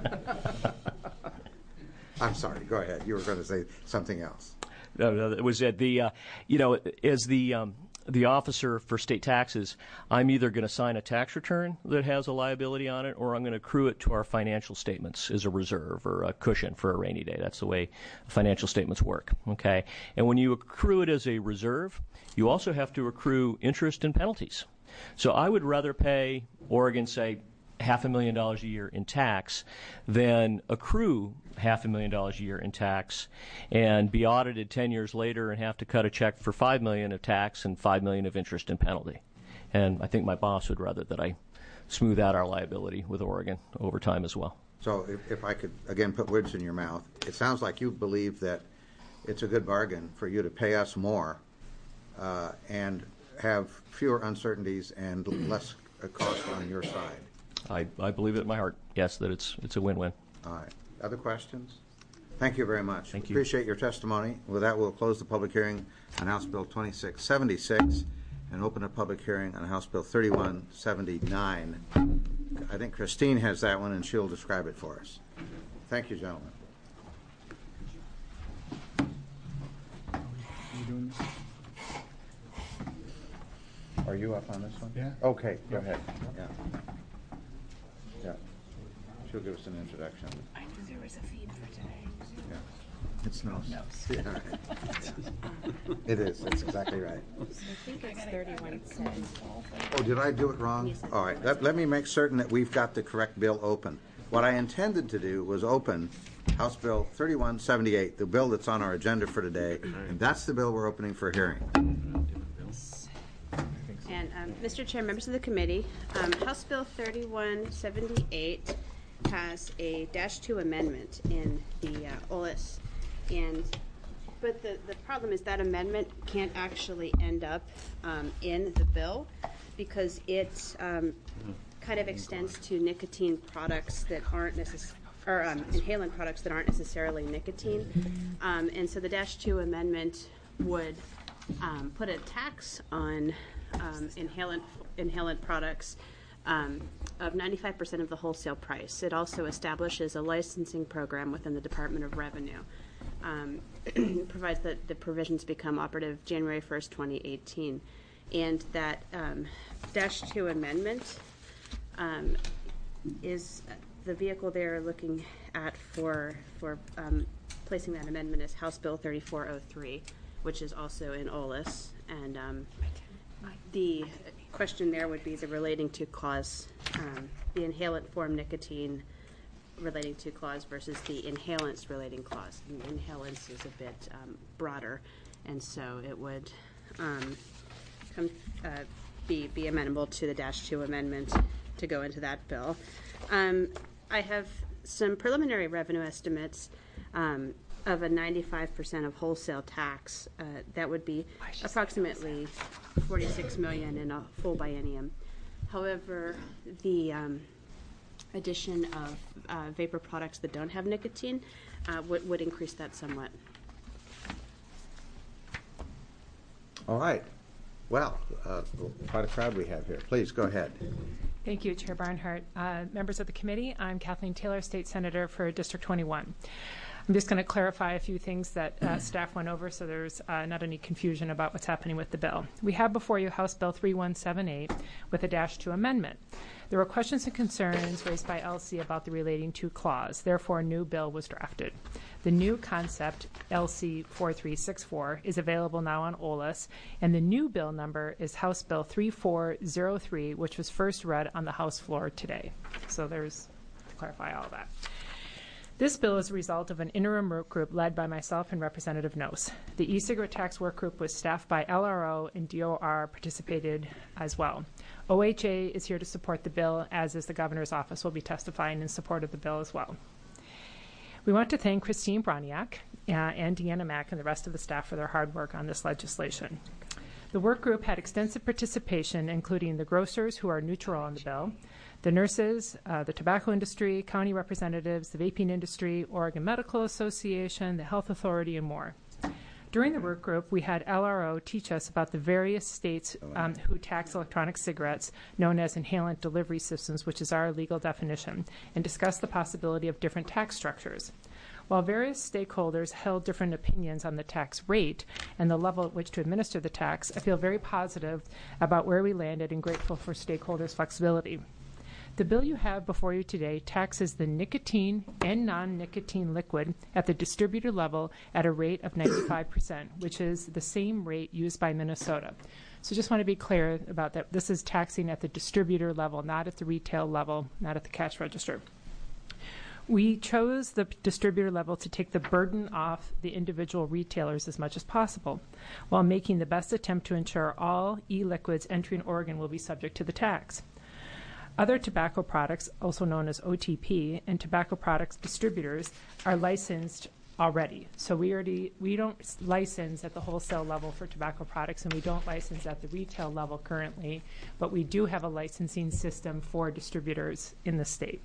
I'm sorry. Go ahead. You were going to say something else. No, no, it was at the, uh, you know, as the um, the officer for state taxes, I'm either going to sign a tax return that has a liability on it, or I'm going to accrue it to our financial statements as a reserve or a cushion for a rainy day. That's the way financial statements work. Okay, and when you accrue it as a reserve, you also have to accrue interest and penalties. So I would rather pay Oregon, say, half a million dollars a year in tax than accrue half a million dollars a year in tax and be audited ten years later and have to cut a check for five million of tax and five million of interest and penalty. And I think my boss would rather that I smooth out our liability with Oregon over time as well. So if, if I could, again, put words in your mouth, it sounds like you believe that it's a good bargain for you to pay us more uh, and have fewer uncertainties and less uh, cost on your side. I, I believe it in my heart, yes, that it's it's a win-win. All right. Other questions? Thank you very much. Thank you. Appreciate your testimony. With that, we'll close the public hearing on House Bill twenty-six seventy-six and open a public hearing on House Bill thirty-one seventy-nine. I think Christine has that one, and she'll describe it for us. Thank you, gentlemen. Are you up on this one? Yeah. Okay, go ahead. Yeah. Yeah. She'll give us an introduction. I knew there was a feed for today. Yeah. It's no. Yeah, right. It is, that's exactly right. I think it's thirty-one cents. Oh, did I do it wrong? All right, let, let me make certain that we've got the correct bill open. What I intended to do was open House Bill thirty-one seventy-eight, the bill that's on our agenda for today, and that's the bill we're opening for hearing. And, um, Mister Chair, members of the committee, um, House Bill thirty-one seventy-eight has a dash two amendment in the uh, O L I S. And, but the, the problem is that amendment can't actually end up um, in the bill because it um, kind of extends to nicotine products that aren't necessarily, or um, inhalant products that aren't necessarily nicotine. Um, and so the dash two amendment would um, put a tax on um, inhalant, inhalant products um, of ninety-five percent of the wholesale price. It also establishes a licensing program within the Department of Revenue. Um, provides that the provisions become operative January first, twenty eighteen. And that um, dash two amendment um, is the vehicle they're looking at for, for um, placing that amendment is House Bill thirty-four oh three, which is also in O L I S. And um, the question there would be the relating to clause, um, the inhalant form nicotine relating to clause versus the inhalants relating clause. And inhalants is a bit um, broader, and so it would um, come, uh, be, be amenable to the dash two amendment to go into that bill. Um, I have some preliminary revenue estimates um, of a ninety-five percent of wholesale tax. Uh, that would be approximately forty-six million in a full biennium. However, the um, addition of uh, vapor products that don't have nicotine uh, would, would increase that somewhat. All right. Well, uh, quite a crowd we have here. Please, go ahead. Thank you, Chair Barnhart. Uh, members of the committee, I'm Kathleen Taylor, State Senator for District twenty-one. I'm just going to clarify a few things that uh, staff went over so there's uh, not any confusion about what's happening with the bill. We have before you House Bill thirty-one seventy-eight with a dash two amendment. There were questions and concerns raised by L C about the relating to clause. Therefore, a new bill was drafted. The new concept, L C forty-three sixty-four, is available now on O L I S, and the new bill number is House Bill thirty-four oh three, which was first read on the House floor today. So there's to clarify all of that. This bill is a result of an interim work group led by myself and Representative Nose. The e-cigarette tax work group was staffed by L R O, and D O R participated as well. O H A is here to support the bill, as is the governor's office will be testifying in support of the bill as well. We want to thank Christine Broniak uh, and Deanna Mack and the rest of the staff for their hard work on this legislation. The work group had extensive participation, including the grocers, who are neutral on the bill, the nurses, uh, the tobacco industry, county representatives, the vaping industry, Oregon Medical Association, the Health Authority, and more. During the work group, we had L R O teach us about the various states um, who tax electronic cigarettes, known as inhalant delivery systems, which is our legal definition, and discuss the possibility of different tax structures. While various stakeholders held different opinions on the tax rate and the level at which to administer the tax, I feel very positive about where we landed and grateful for stakeholders' flexibility. The bill you have before you today taxes the nicotine and non-nicotine liquid at the distributor level at a rate of ninety-five percent, which is the same rate used by Minnesota. So just want to be clear about that. This is taxing at the distributor level, not at the retail level, not at the cash register. We chose the distributor level to take the burden off the individual retailers as much as possible, while making the best attempt to ensure all e-liquids entering Oregon will be subject to the tax. Other tobacco products, also known as O T P, and tobacco products distributors are licensed already. So we already we don't license at the wholesale level for tobacco products, and we don't license at the retail level currently, but we do have a licensing system for distributors in the state.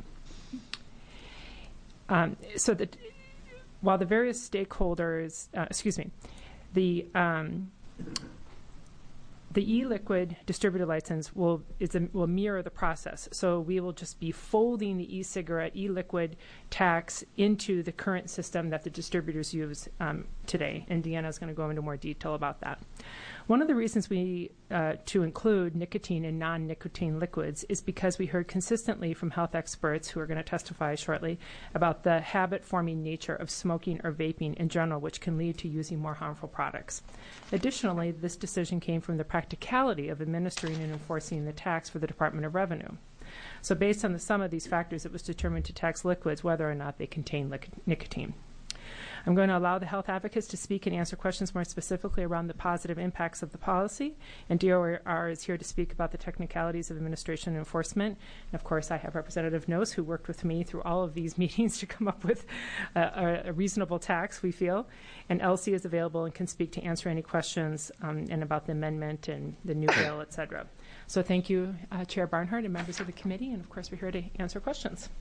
Um, so that while the various stakeholders, uh, excuse me, the um, the e-liquid distributor license will is a, will mirror the process. So we will just be folding the e-cigarette e-liquid tax into the current system that the distributors use um, today. And Deanna is going to go into more detail about that. One of the reasons we uh, to include nicotine and non-nicotine liquids is because we heard consistently from health experts who are going to testify shortly about the habit-forming nature of smoking or vaping in general, which can lead to using more harmful products. Additionally, this decision came from the practicality of administering and enforcing the tax for the Department of Revenue. So based on the sum of these factors, it was determined to tax liquids whether or not they contain lic- nicotine. I'm going to allow the health advocates to speak and answer questions more specifically around the positive impacts of the policy, and D O R is here to speak about the technicalities of administration and enforcement. And of course, I have Representative Nose, who worked with me through all of these meetings to come up with a, a reasonable tax, we feel. And Elsie is available and can speak to answer any questions um, and about the amendment and the new bill, et cetera. So thank you, uh, Chair Barnhart and members of the committee, and of course, we're here to answer questions.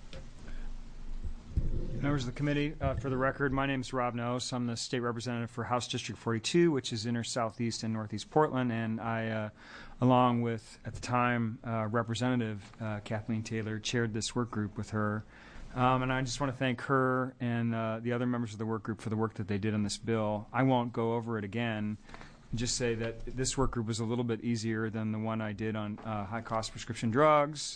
Members of the committee, uh, for the record, my name is Rob Nose. I'm the state representative for House District forty-two, which is inner southeast and northeast Portland, and I, uh, along with, at the time, uh, Representative uh, Kathleen Taylor, chaired this work group with her. Um, and I just want to thank her and uh, the other members of the work group for the work that they did on this bill. I won't go over it again. Just say that this work group was a little bit easier than the one I did on uh, high-cost prescription drugs.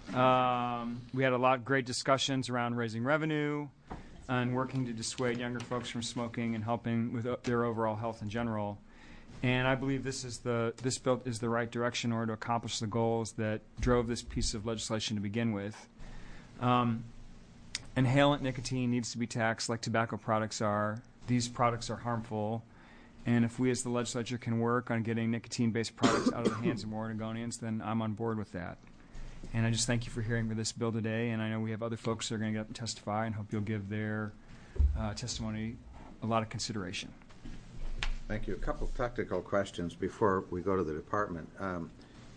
um, we had a lot of great discussions around raising revenue and working to dissuade younger folks from smoking and helping with uh, their overall health in general. And I believe this is the this bill is the right direction in order to accomplish the goals that drove this piece of legislation to begin with. Um, inhalant nicotine needs to be taxed like tobacco products are. These products are harmful. And if we as the legislature can work on getting nicotine-based products out of the hands of more Oregonians, then I'm on board with that. And I just thank you for hearing for this bill today. And I know we have other folks that are going to get up and testify, and hope you'll give their uh, testimony a lot of consideration. Thank you. A couple of technical questions before we go to the department. Um,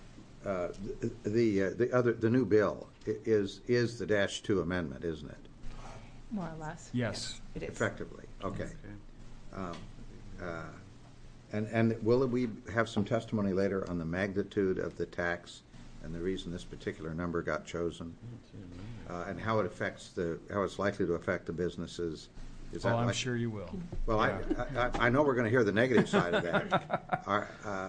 uh, the the, uh, the other the new bill is is the dash two amendment, isn't it? More or less. Yes. It is. Effectively. Okay. Um, Uh, and, and will we have some testimony later on the magnitude of the tax and the reason this particular number got chosen, uh, and how it affects the how it's likely to affect the businesses? Is Oh, that I'm like, sure you will. Well, Yeah. I, I I know we're going to hear the negative side of that. Are uh,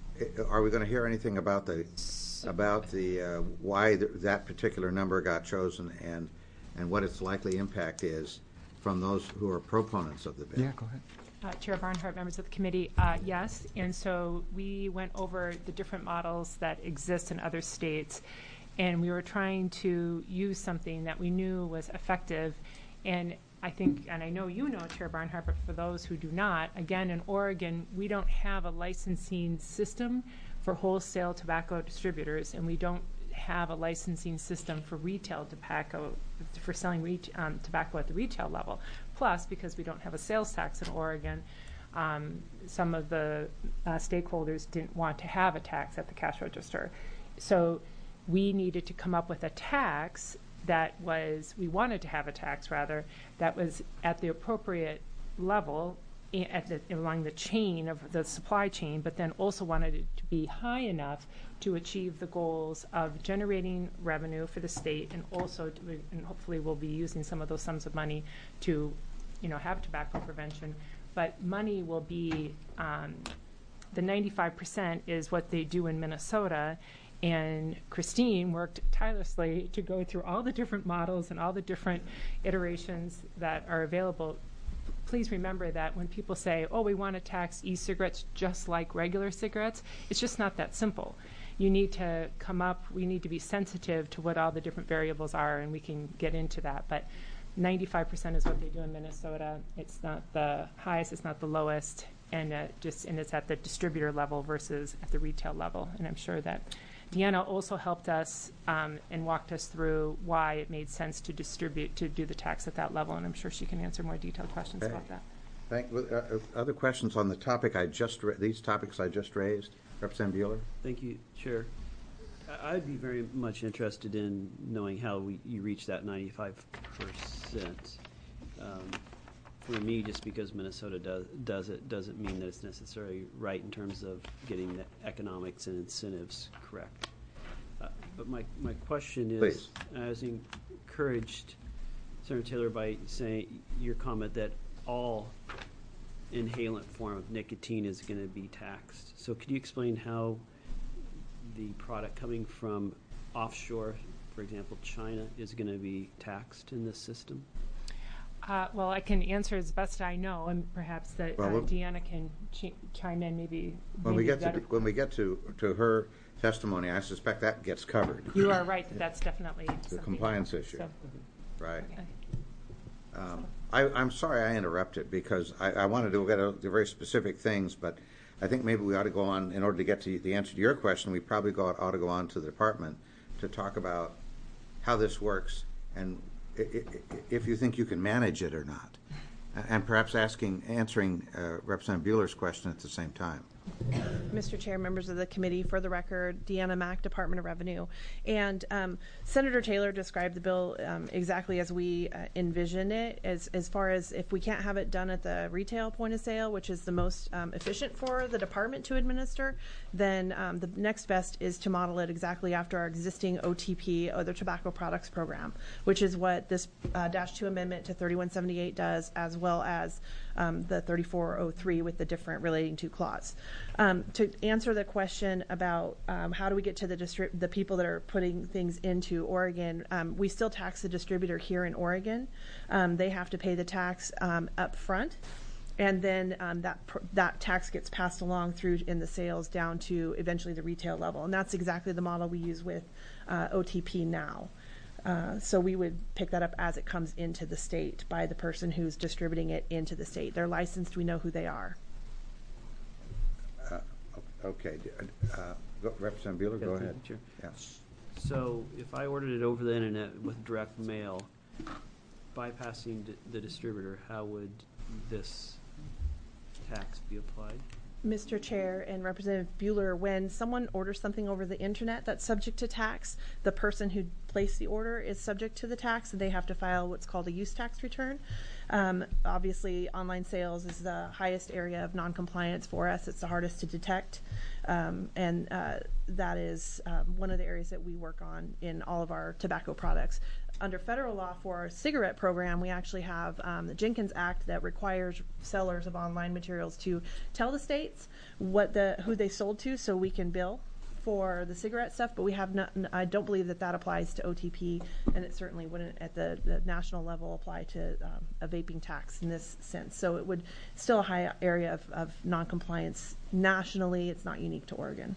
are we going to hear anything about the about the uh, why the, that particular number got chosen and and what its likely impact is from those who are proponents of the bill? Yeah, go ahead. Uh, Chair Barnhart, members of the committee, uh, yes. And so we went over the different models that exist in other states, and we were trying to use something that we knew was effective. And I think, and I know you know, Chair Barnhart, but for those who do not, again, in Oregon, we don't have a licensing system for wholesale tobacco distributors, and we don't have a licensing system for retail tobacco, for selling re- um, tobacco at the retail level. Plus, because we don't have a sales tax in Oregon, um, some of the uh, stakeholders didn't want to have a tax at the cash register. So we needed to come up with a tax that was, we wanted to have a tax rather, that was at the appropriate level i- at the, along the chain of the supply chain, but then also wanted it to be high enough to achieve the goals of generating revenue for the state, and also, to, and hopefully we'll be using some of those sums of money to, you know, have tobacco prevention. But money will be, um, the ninety-five percent is what they do in Minnesota, and Christine worked tirelessly to go through all the different models and all the different iterations that are available. Please remember that when people say, oh, we want to tax e-cigarettes just like regular cigarettes, it's just not that simple. You need to come up, we need to be sensitive to what all the different variables are, and we can get into that. But ninety-five percent is what they do in Minnesota. It's not the highest, it's not the lowest, and uh, just and it's at the distributor level versus at the retail level. And I'm sure that Deanna also helped us um, and walked us through why it made sense to distribute, to do the tax at that level, and I'm sure she can answer more detailed questions Okay. about that. Thank, uh, uh, other questions on the topic I just ra- these topics I just raised? Representative Bueller? Thank you, Chair. I- I'd be very much interested in knowing how we, you reach that ninety-five percent. Um, for me, just because Minnesota does, does it doesn't mean that it's necessarily right in terms of getting the economics and incentives correct. Uh, but my, my question is, Please. I was encouraged, Senator Taylor, by saying your comment that all inhalant form of nicotine is going to be taxed. So could you explain how the product coming from offshore, for example, China, is going to be taxed in this system? Uh, well, I can answer as best I know, and perhaps that Well, uh, we'll- Deanna can ch- chime in. Maybe When we maybe get to, better. when we get to, to her testimony, I suspect that gets covered. You are right that that's definitely The something. compliance issue, So, right? okay. Um, I, I'm sorry I interrupted because I, I wanted to get to the very specific things, but I think maybe we ought to go on, in order to get to the answer to your question, we probably go, ought to go on to the department to talk about how this works and i- i- i- if you think you can manage it or not. And perhaps asking, answering uh, Representative Bueller's question at the same time. Mister Chair, members of the committee, for the record, Deanna Mack, Department of Revenue. And um, Senator Taylor described the bill um, exactly as we uh, envisioned it, as, as far as if we can't have it done at the retail point of sale, which is the most um, efficient for the department to administer, then um, the next best is to model it exactly after our existing O T P, other tobacco products program, which is what this uh, dash two amendment to thirty-one seventy-eight does, as well as um, the thirty-four oh three with the different relating to clause. Um, to answer the question about um, how do we get to the distri- the people that are putting things into Oregon, um, we still tax the distributor here in Oregon. Um, they have to pay the tax um, up front, and then um, that pr- that tax gets passed along through in the sales down to eventually the retail level, and that's exactly the model we use with uh, O T P now. Uh, so we would pick that up as it comes into the state by the person who's distributing it into the state. They're licensed. We know who they are. Uh, Okay, uh, go- Representative Bueller, go Yeah, thank ahead. you, Chair. Yeah. So if I ordered it over the internet with direct mail, bypassing di- the distributor, how would this tax be applied? Mister Chair and Representative Bueller, when someone orders something over the internet that's subject to tax, the person who placed the order is subject to the tax, and they have to file what's called a use tax return. Um, obviously, online sales is the highest area of noncompliance for us. It's the hardest to detect, um, and uh, that is um, one of the areas that we work on in all of our tobacco products. Under federal law for our cigarette program, we actually have um, the Jenkins Act that requires sellers of online materials to tell the states what the who they sold to, so we can bill for the cigarette stuff. But we have not. I don't believe that that applies to O T P, and it certainly wouldn't at the, the national level apply to um, a vaping tax in this sense. So it would still a high area of, of noncompliance nationally. It's not unique to Oregon.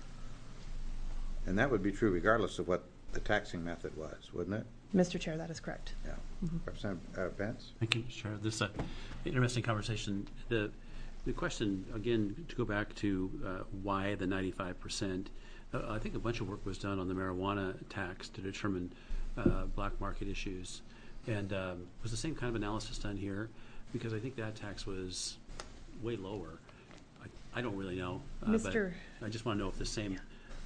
And that would be true regardless of what the taxing method was, wouldn't it? Mister Chair, that is correct. Yeah. Representative uh, Bentz? Thank you, Mister Chair. This is an interesting conversation. The the question, again, to go back to uh, why the ninety-five percent, uh, I think a bunch of work was done on the marijuana tax to determine uh, black market issues. And um, was the same kind of analysis done here? Because I think that tax was way lower. I, I don't really know. Uh, Mister But I just want to know if the same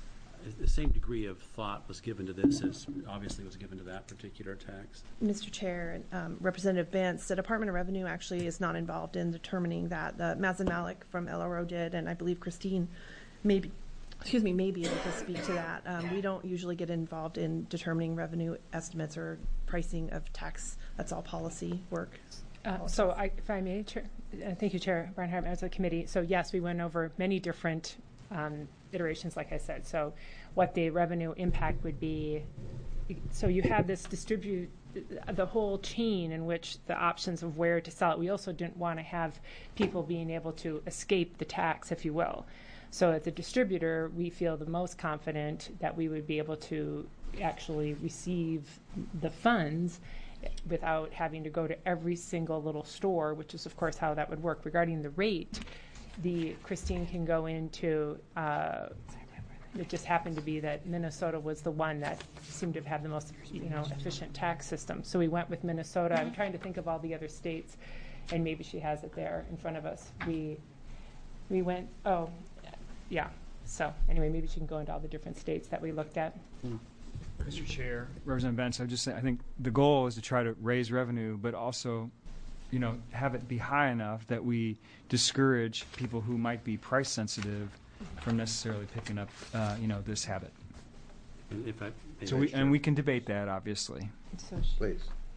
the same degree of thought was given to this as obviously was given to that particular tax. Mister Chair, um, Representative Bentz, the Department of Revenue actually is not involved in determining that. The Mazen Malik from L R O did, and I believe Christine maybe, excuse me, may be able to speak to that. Um, we don't usually get involved in determining revenue estimates or pricing of tax. That's all policy work. Uh, so, I, if I may, Chair, uh, thank you, Chair Barnhart, members of the committee. So, yes, we went over many different um, iterations, like I said. So, what the revenue impact would be. So, you have this distribute the whole chain in which the options of where to sell it. We also didn't want to have people being able to escape the tax, if you will. So, at the distributor, we feel the most confident that we would be able to actually receive the funds without having to go to every single little store, which is, of course, how that would work. Regarding the rate, the Christine can go into, uh, it just happened to be that Minnesota was the one that seemed to have the most, you know, efficient tax system. So we went with Minnesota. I'm trying to think of all the other states, and maybe she has it there in front of us. We, we went, oh, yeah. So anyway, maybe she can go into all the different states that we looked at. Hmm. Mister Chair, Representative Bentz, I just say I think the goal is to try to raise revenue, but also, you know, have it be high enough that we discourage people who might be price sensitive from necessarily picking up, uh, you know, this habit. And if I, So we and we can debate that, obviously. So she, Please.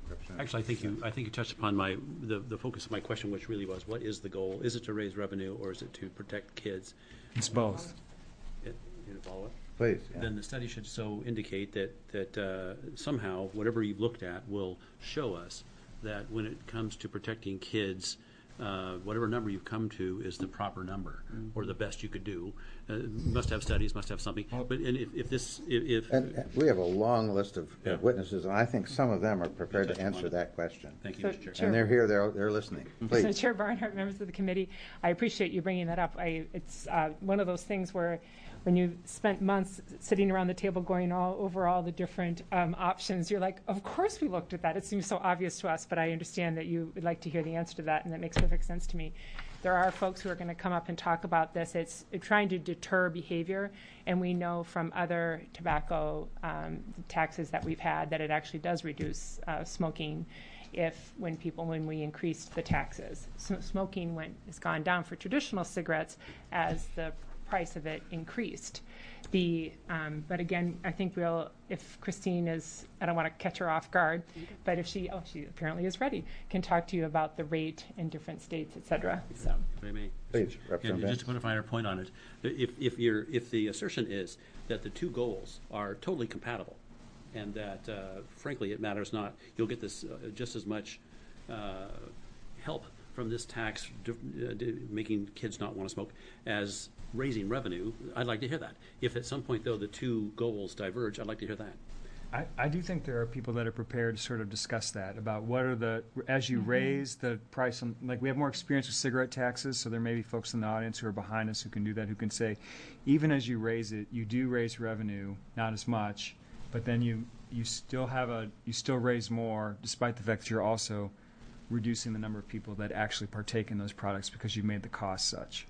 Representative Actually, I think you, I think you touched upon my, the, the focus of my question, which really was, what is the goal? Is it to raise revenue, or is it to protect kids? It's both. It- You follow it? Please. yeah. Then the study should so indicate that, that uh, somehow, whatever you've looked at will show us that when it comes to protecting kids, uh, whatever number you've come to is the proper number, or the best you could do. Uh, Must have studies, must have something. But, and if, if this, if, if- And uh, we have a long list of Yeah. of witnesses, and I think some of them are prepared to touched upon answer it. that question. thank you, So, Mister Chair. Chair- And they're here, they're, they're listening. So Please. Chair Barnhart, members of the committee, I appreciate you bringing that up. I, it's uh, one of those things where when you've spent months sitting around the table going all over all the different um, options, you're like, of course we looked at that. It seems so obvious to us, but I understand that you would like to hear the answer to that, and that makes perfect sense to me. There are folks who are going to come up and talk about this. It's trying to deter behavior, and we know from other tobacco um, taxes that we've had that it actually does reduce uh, smoking. If when people when we increased the taxes, so smoking went has gone down for traditional cigarettes as the price of it increased. The um, but again, I think we'll if Christine is I don't want to catch her off guard, but if she oh she apparently is ready can talk to you about the rate in different states, et cetera. So If I may. Please, Yeah, Representative just to put a finer point on it, if, if you're, if the assertion is that the two goals are totally compatible, and that uh, frankly it matters not, you'll get this uh, just as much uh, help from this tax d- uh, d- making kids not want to smoke as raising revenue, I'd like to hear that. If at some point though the two goals diverge, I'd like to hear that. I, I do think there are people that are prepared to sort of discuss that about what are the as you raise the price on like we have more experience with cigarette taxes, so there may be folks in the audience who are behind us who can do that, who can say even as you raise it, you do raise revenue, not as much, but then you you still have a you still raise more despite the fact that you're also reducing the number of people that actually partake in those products because you've made the cost such.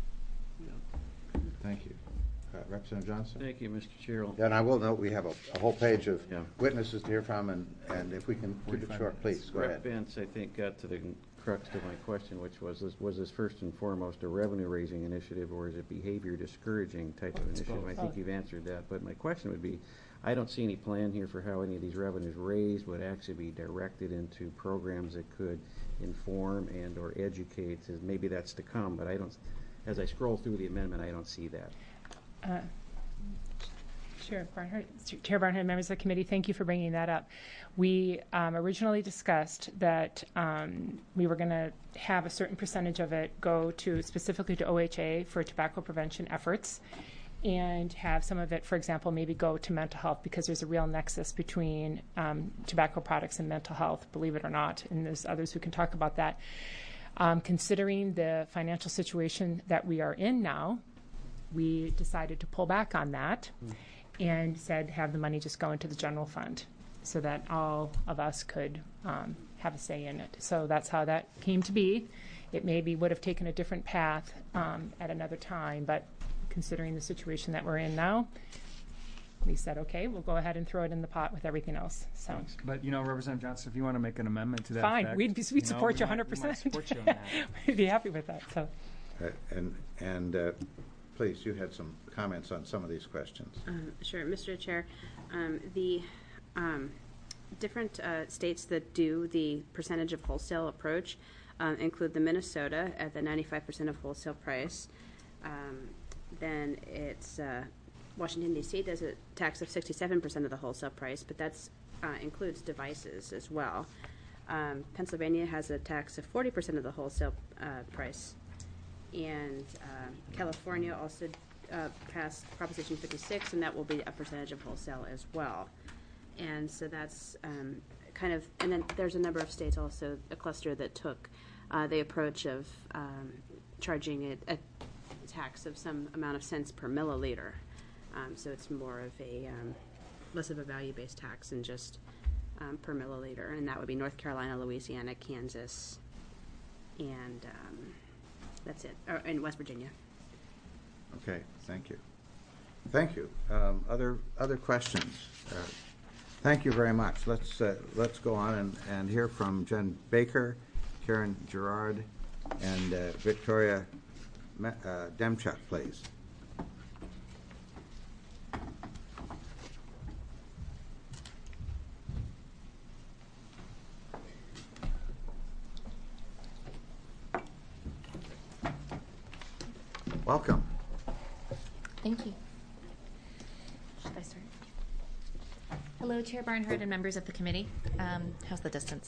Thank you. Uh, Representative Johnson? Thank you, Mister Chair. Yeah, and I will note, we have a, a whole page of Yeah. witnesses to hear from, and, and if we can keep it forty-five short, minutes. please, go Rep ahead. Vance, I think, got to the crux of my question, which was, this- was this first and foremost a revenue-raising initiative, or is it behavior-discouraging type of It's initiative? both. I think you've answered that, but my question would be, I don't see any plan here for how any of these revenues raised would actually be directed into programs that could inform and/or educate, as maybe that's to come, but I don't, as I scroll through the amendment, I don't see that. Uh, Chair Barnhart, Chair Barnhart, members of the committee, thank you for bringing that up. We um, originally discussed that um, we were going to have a certain percentage of it go to specifically to O H A for tobacco prevention efforts, and have some of it, for example, maybe go to mental health because there's a real nexus between um, tobacco products and mental health, believe it or not, and there's others who can talk about that. Um, considering the financial situation that we are in now, we decided to pull back on that and said have the money just go into the general fund so that all of us could um, have a say in it. So that's how that came to be. It maybe would have taken a different path um, at another time, but considering the situation that we're in now, we said, okay, we'll go ahead and throw it in the pot with everything else. So But you know, Representative Johnson, if you want to make an amendment to that fine, effect, we'd, be, we'd know, support we you might- we might one hundred percent. support you on that. We'd be happy with that. So. Uh, And, and uh, please, you had some comments on some of these questions. Um, Sure, Mister Chair. Um, The um, different uh, states that do the percentage of wholesale approach um, include the Minnesota at the ninety-five percent of wholesale price. Um, Then it's uh, Washington, D C does a tax of sixty-seven percent of the wholesale price, but that's uh, includes devices as well. Um, Pennsylvania has a tax of forty percent of the wholesale uh, price. And uh, California also uh, passed Proposition fifty-six, and that will be a percentage of wholesale as well. And so that's um, kind of, and then there's a number of states also, a cluster that took uh, the approach of um, charging it a tax of some amount of cents per milliliter. Um, so it's more of a, um, less of a value-based tax than just um, per milliliter. And that would be North Carolina, Louisiana, Kansas, and um, that's it, or in West Virginia. Okay, thank you. Thank you. Um, Other, other questions? Uh, Thank you very much. Let's, uh, let's go on and, and hear from Jen Baker, Karen Gerard, and uh, Victoria Me- uh, Demchuk, please. Welcome. Thank you. Should I start? Hello, Chair Barnhart and members of the committee. Um, how's the distance?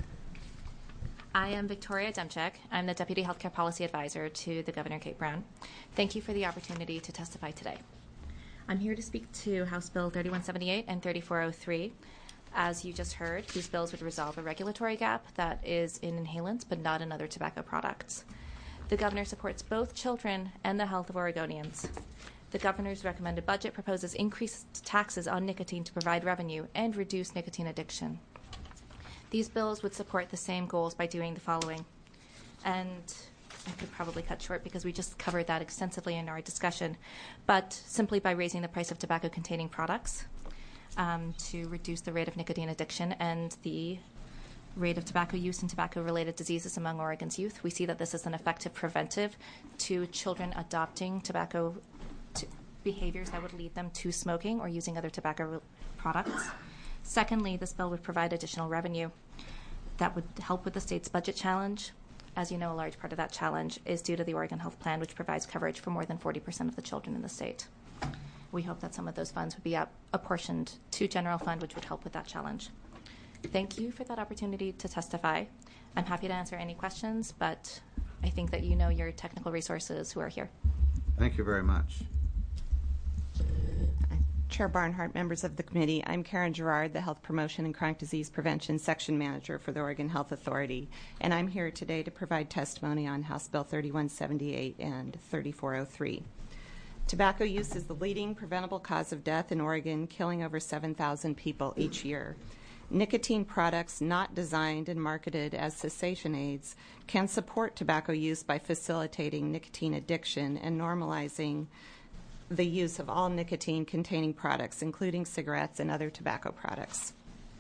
I am Victoria Demchek. I'm the Deputy Healthcare Policy Advisor to the Governor Kate Brown. Thank you for the opportunity to testify today. I'm here to speak to House Bill thirty-one seventy-eight and thirty-four oh three. As you just heard, these bills would resolve a regulatory gap that is in inhalants but not in other tobacco products. The Governor supports both children and the health of Oregonians. The Governor's recommended budget proposes increased taxes on nicotine to provide revenue and reduce nicotine addiction. These bills would support the same goals by doing the following. And I could probably cut short because we just covered that extensively in our discussion, but simply by raising the price of tobacco-containing products um, to reduce the rate of nicotine addiction and the rate of tobacco use and tobacco-related diseases among Oregon's youth. We see that this is an effective preventive to children adopting tobacco to behaviors that would lead them to smoking or using other tobacco products. Secondly, this bill would provide additional revenue that would help with the state's budget challenge. As you know, a large part of that challenge is due to the Oregon Health Plan, which provides coverage for more than forty percent of the children in the state. We hope that some of those funds would be up, apportioned to general fund, which would help with that challenge. Thank you for that opportunity to testify. I'm happy to answer any questions, but I think that you know your technical resources who are here. Thank you very much. Chair Barnhart, members of the committee, I'm Karen Gerard, the Health Promotion and Chronic Disease Prevention Section Manager for the Oregon Health Authority, and I'm here today to provide testimony on House Bill thirty-one seventy-eight and thirty-four oh three. Tobacco use is the leading preventable cause of death in Oregon, killing over seven thousand people each year. Nicotine products not designed and marketed as cessation aids can support tobacco use by facilitating nicotine addiction and normalizing the use of all nicotine-containing products, including cigarettes and other tobacco products.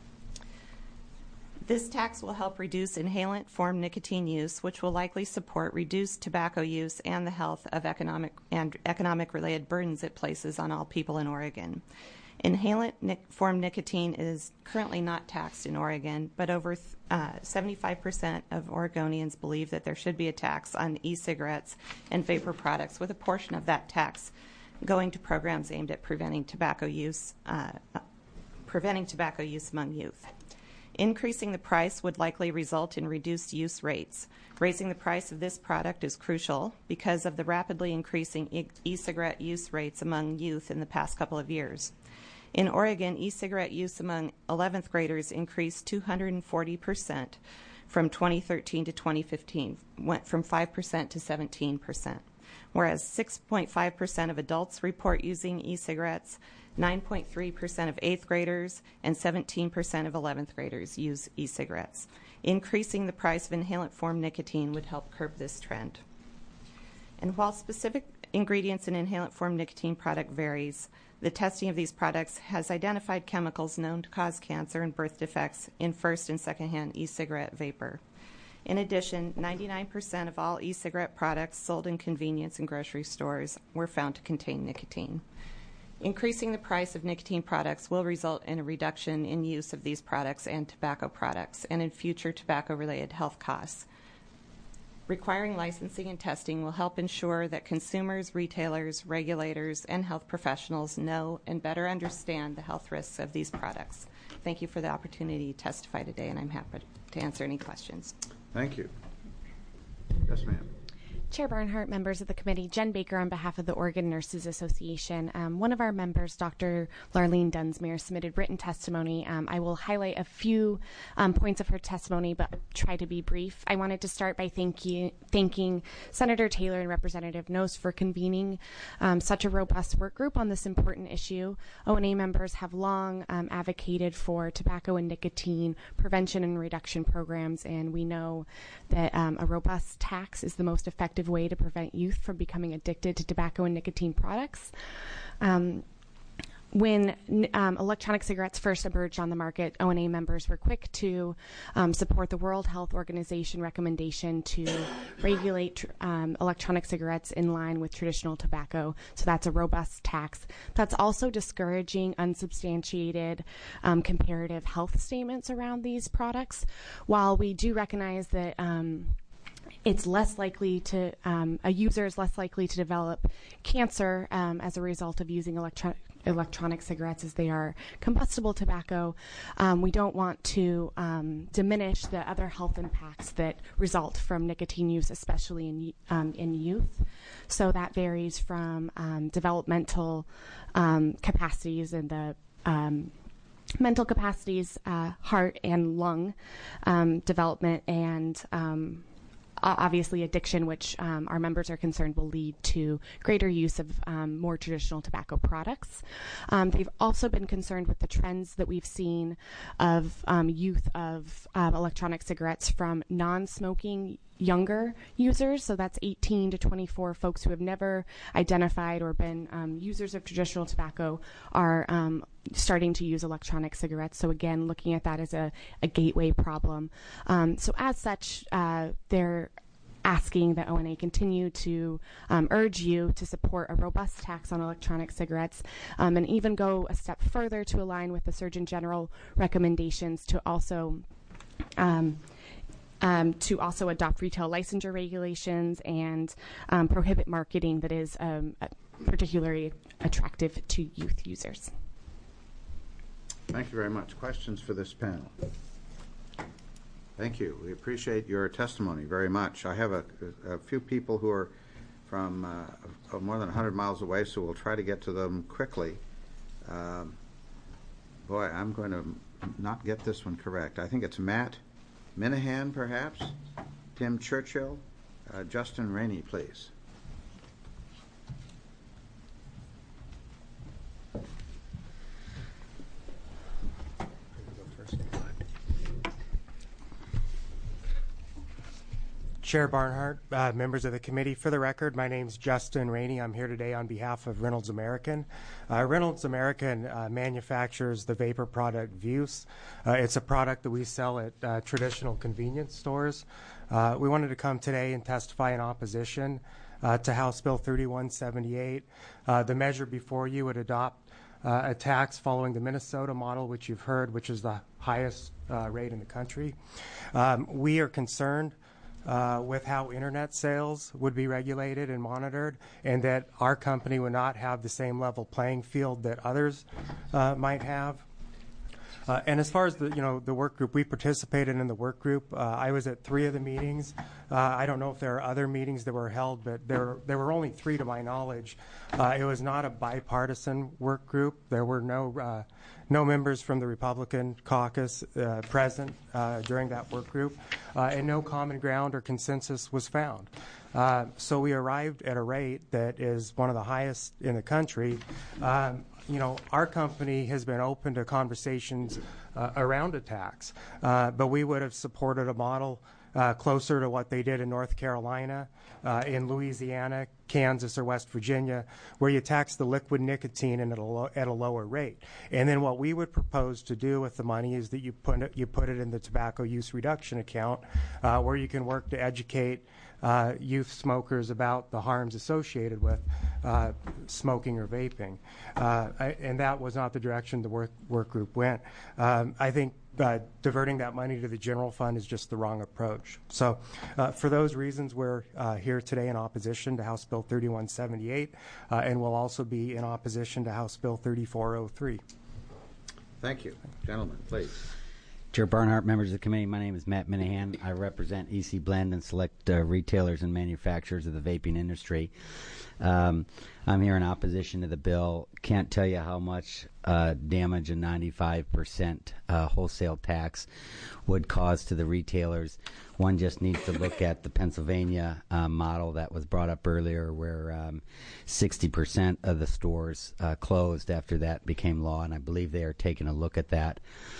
This tax will help reduce inhalant-form nicotine use, which will likely support reduced tobacco use and the health of economic and economic-related burdens it places on all people in Oregon. Inhalant-form nicotine is currently not taxed in Oregon, but over uh, seventy-five percent of Oregonians believe that there should be a tax on e-cigarettes and vapor products, with a portion of that tax going to programs aimed at preventing tobacco use, uh, preventing tobacco use among youth. Increasing the price would likely result in reduced use rates. Raising the price of this product is crucial because of the rapidly increasing e- e-cigarette use rates among youth in the past couple of years. In Oregon, e-cigarette use among eleventh graders increased two hundred forty percent from twenty thirteen to twenty fifteen, went from five percent to seventeen percent. Whereas six point five percent of adults report using e-cigarettes, nine point three percent of eighth graders, and seventeen percent of eleventh graders use e-cigarettes. Increasing the price of inhalant-form nicotine would help curb this trend. And while specific ingredients in inhalant-form nicotine product varies, the testing of these products has identified chemicals known to cause cancer and birth defects in first and secondhand e-cigarette vapor. In addition, ninety-nine percent of all e-cigarette products sold in convenience and grocery stores were found to contain nicotine. Increasing the price of nicotine products will result in a reduction in use of these products and tobacco products and in future tobacco-related health costs. Requiring licensing and testing will help ensure that consumers, retailers, regulators, and health professionals know and better understand the health risks of these products. Thank you for the opportunity to testify today, and I'm happy to answer any questions. Thank you. Yes, ma'am. Chair Barnhart, members of the committee, Jen Baker on behalf of the Oregon Nurses Association. Um, one of our members, Doctor Larlene Dunsmuir, submitted written testimony. Um, I will highlight a few um, points of her testimony, but try to be brief. I wanted to start by thank you, thanking Senator Taylor and Representative Nose for convening um, such a robust work group on this important issue. O N A members have long um, advocated for tobacco and nicotine prevention and reduction programs, and we know that um, a robust tax is the most effective way to prevent youth from becoming addicted to tobacco and nicotine products. Um, when um, electronic cigarettes first emerged on the market, O N A members were quick to um, support the World Health Organization recommendation to regulate tr- um, electronic cigarettes in line with traditional tobacco. So that's a robust tax. That's also discouraging unsubstantiated um, comparative health statements around these products. While we do recognize that um, it's less likely to, um, a user is less likely to develop cancer um, as a result of using electro- electronic cigarettes as they are combustible tobacco. Um, we don't want to um, diminish the other health impacts that result from nicotine use, especially in um, in youth. So that varies from um, developmental um, capacities and the um, mental capacities, uh, heart and lung um, development, and um, obviously addiction, which um, our members are concerned will lead to greater use of um, more traditional tobacco products. Um, they've also been concerned with the trends that we've seen of um, youth of um, electronic cigarettes from non-smoking younger users, so that's eighteen to twenty-four folks who have never identified or been um, users of traditional tobacco are um, starting to use electronic cigarettes. So again, looking at that as a, a gateway problem. Um, so as such, uh, they're asking that O N A continue to um, urge you to support a robust tax on electronic cigarettes um, and even go a step further to align with the Surgeon General recommendations to also um, Um, to also adopt retail licensure regulations and um, prohibit marketing that is um, particularly attractive to youth users. Thank you very much. Questions for this panel? Thank you. We appreciate your testimony very much. I have a, a few people who are from uh, more than one hundred miles away, so we'll try to get to them quickly. Um, boy, I'm going to not get this one correct. I think it's Matt Minahan, perhaps, Tim Churchill, uh, Justin Rainey, please. Chair Barnhart, uh, members of the committee, for the record, my name's Justin Rainey. I'm here today on behalf of Reynolds American. Uh, Reynolds American uh, manufactures the vapor product Vuse. Uh, it's a product that we sell at uh, traditional convenience stores. Uh, we wanted to come today and testify in opposition uh, to House Bill thirty-one seventy-eight. Uh, the measure before you would adopt uh, a tax following the Minnesota model, which you've heard, which is the highest uh, rate in the country. Um, we are concerned Uh, with how internet sales would be regulated and monitored, and that our company would not have the same level playing field that others uh, might have. Uh, and as far as the you know the work group, we participated in the work group. Uh, I was at three of the meetings. Uh, I don't know if there are other meetings that were held, but there there were only three to my knowledge. Uh, it was not a bipartisan work group. There were no uh, no members from the Republican caucus uh, present uh, during that work group, uh, and no common ground or consensus was found. Uh, so we arrived at a rate that is one of the highest in the country. Um, you know, our company has been open to conversations uh, around a tax, uh, but we would have supported a model uh, closer to what they did in North Carolina, uh, in Louisiana, Kansas, or West Virginia, where you tax the liquid nicotine and at a, lo- at a lower rate. And then what we would propose to do with the money is that you put it, you put it in the tobacco use reduction account, uh, where you can work to educate Uh, youth smokers about the harms associated with uh, smoking or vaping. Uh, I, and that was not the direction the work, work group went. Um, I think uh, diverting that money to the general fund is just the wrong approach. So uh, for those reasons, we're uh, here today in opposition to House Bill thirty-one seventy-eight, uh, and we'll also be in opposition to House Bill thirty-four oh three. Thank you. Gentlemen, please. Chair Barnhart, members of the committee, my name is Matt Minahan. I represent E C Blend and select uh, retailers and manufacturers of the vaping industry. Um, I'm here in opposition to the bill. Can't tell you how much uh, damage a ninety-five percent uh, wholesale tax would cause to the retailers. One just needs to look at the Pennsylvania uh, model that was brought up earlier, where um, sixty percent of the stores uh, closed after that became law, and I believe they are taking a look at that.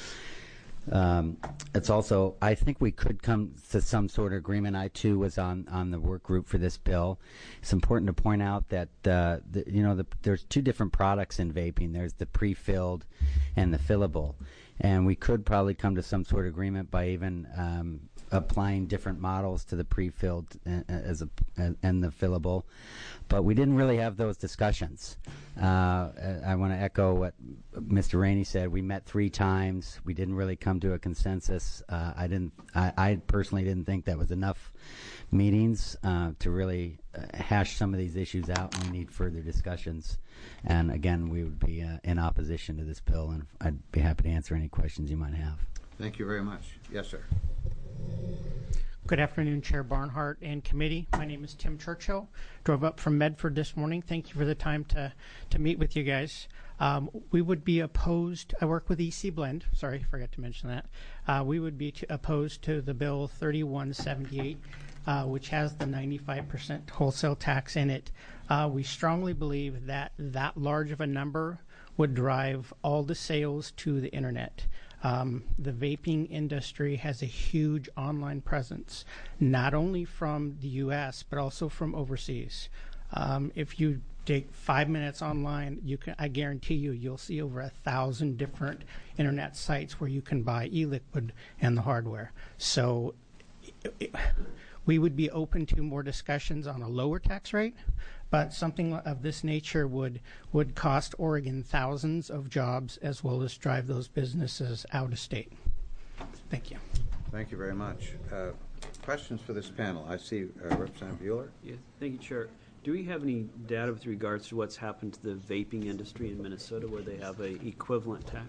Um, it's also, I think we could come to some sort of agreement. I too was on, on the work group for this bill. It's important to point out that uh, the, you know the, there's two different products in vaping. There's the pre-filled and the fillable, and we could probably come to some sort of agreement by even um, applying different models to the pre-filled and, as a, and the fillable. But we didn't really have those discussions. Uh, I want to echo what Mister Rainey said. We met three times. We didn't really come to a consensus. Uh, I didn't. I, I personally didn't think that was enough meetings uh, to really uh, hash some of these issues out, and we need further discussions. And again, we would be uh, in opposition to this bill, and I'd be happy to answer any questions you might have. Thank you very much. Yes, sir. Good afternoon, Chair Barnhart and committee. My name is Tim Churchill. Drove up from Medford this morning. Thank you for the time to, to meet with you guys. Um, we would be opposed, I work with E C Blend, sorry, forgot to mention that. Uh, we would be to, opposed to the bill thirty-one seventy-eight, uh, which has the ninety-five percent wholesale tax in it. Uh, we strongly believe that that large of a number would drive all the sales to the internet. Um, the vaping industry has a huge online presence, not only from the U S but also from overseas. Um, if you take five minutes online, you can, I guarantee you, you'll see over a thousand different internet sites where you can buy e-liquid and the hardware. So it, it, we would be open to more discussions on a lower tax rate, but something of this nature would would cost Oregon thousands of jobs as well as drive those businesses out of state. Thank you. Thank you very much. Uh, questions for this panel? I see uh, Representative Bueller. Yes, thank you, Chair. Do we have any data with regards to what's happened to the vaping industry in Minnesota, where they have a equivalent tax?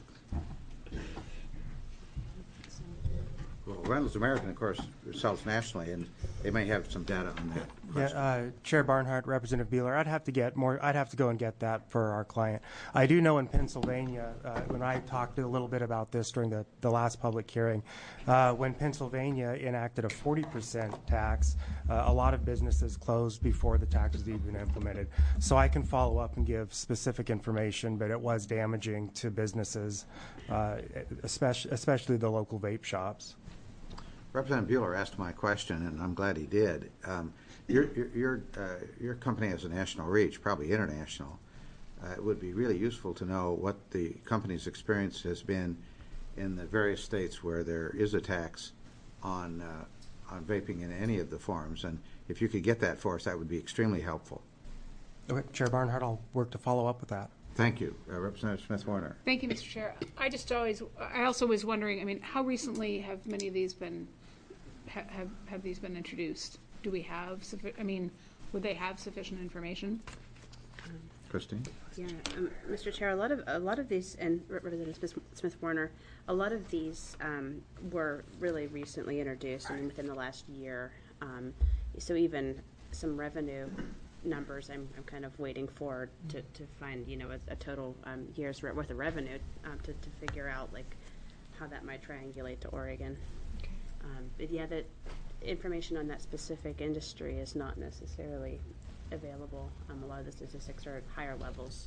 Well, Reynolds American, of course, sells nationally, and they may have some data on that. Yeah, uh, Chair Barnhart, Representative Bueller, I'd have to get more. I'd have to go and get that for our client. I do know in Pennsylvania, uh, when I talked a little bit about this during the, the last public hearing, uh, when Pennsylvania enacted a forty percent tax, uh, a lot of businesses closed before the tax was even implemented. So I can follow up and give specific information, but it was damaging to businesses, uh, especially, especially the local vape shops. Representative Bueller asked my question, and I'm glad he did. Um, your your your, uh, your company has a national reach, probably international. Uh, it would be really useful to know what the company's experience has been in the various states where there is a tax on uh, on vaping in any of the forms, and if you could get that for us, that would be extremely helpful. Okay, Chair Barnhart, I'll work to follow up with that. Thank you, uh, Representative Smith-Warner. Thank you, Mister Chair. I just always, I also was wondering, I mean, how recently have many of these been, ha have, have these been introduced? Do we have, suffi I mean, would they have sufficient information? Christine? Yeah, um, Mister Chair, a lot of a lot of these, and Representative Smith, Smith Warner, a lot of these um, were really recently introduced. I mean, within the last year. Um, so even some revenue numbers, I'm, I'm kind of waiting for to, to find, you know, a, a total um, year's worth of revenue um, to, to figure out like how that might triangulate to Oregon. Okay. Um, but yeah, that information on that specific industry is not necessarily available. Um, a lot of the statistics are at higher levels.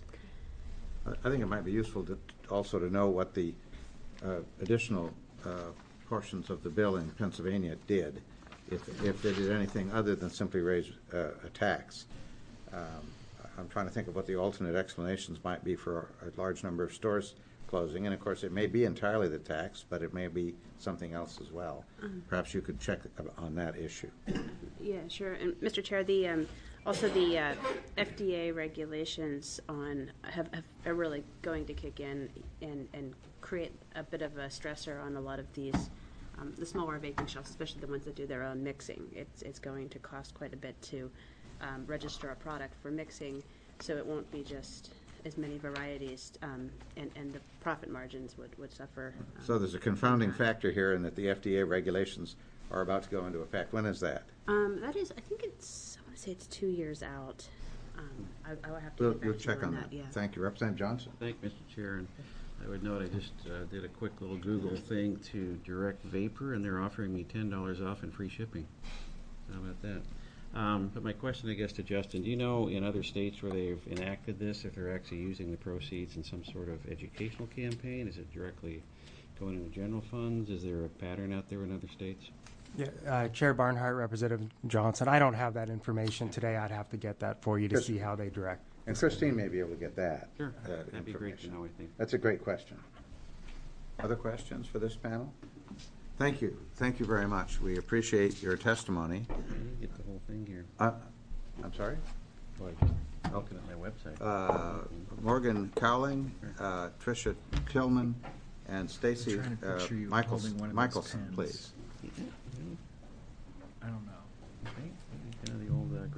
I think it might be useful to also to know what the uh, additional uh, portions of the bill in Pennsylvania did, if if they did anything other than simply raise uh, a tax. Um, I'm trying to think of what the alternate explanations might be for a large number of stores closing, and of course it may be entirely the tax, but it may be something else as well. Um, Perhaps you could check on that issue. Yeah, sure. And Mister Chair, the um, also the uh, F D A regulations on have, have are really going to kick in and and create a bit of a stressor on a lot of these um, the smaller vaping shops, especially the ones that do their own mixing. It's it's going to cost quite a bit to um, register a product for mixing, so it won't be just as many varieties, um, and, and the profit margins would, would suffer. Um, so there's a confounding factor here in that the F D A regulations are about to go into effect. When is that? Um, that is, I think it's, I want to say it's two years out. Um, I, I will have to We'll, get back we'll to check you on on that. that. Yeah. Thank you. Representative Johnson. Thank you, Mister Chair. And I would note I just uh, did a quick little Google thing to Direct Vapor, and they're offering me ten dollars off and free shipping. How about that? Um, but my question, I guess, to Justin, do you know in other states where they've enacted this, if they're actually using the proceeds in some sort of educational campaign? Is it directly going into general funds? Is there a pattern out there in other states? Yeah, uh, Chair Barnhart, Representative Johnson, I don't have that information today. I'd have to get that for you to Chris, see how they direct. And Christine may be able to get that. Sure, uh, that'd be great to know, I think. That's a great question. Other questions for this panel? Thank you. Thank you very much. We appreciate your testimony. I didn't get the whole thing here. Uh, I'm sorry? Well, I just looking at my website. Uh, Morgan Cowling, uh, Tricia Tillman, and Stacy uh, Michaels, Michelson, please. I don't know.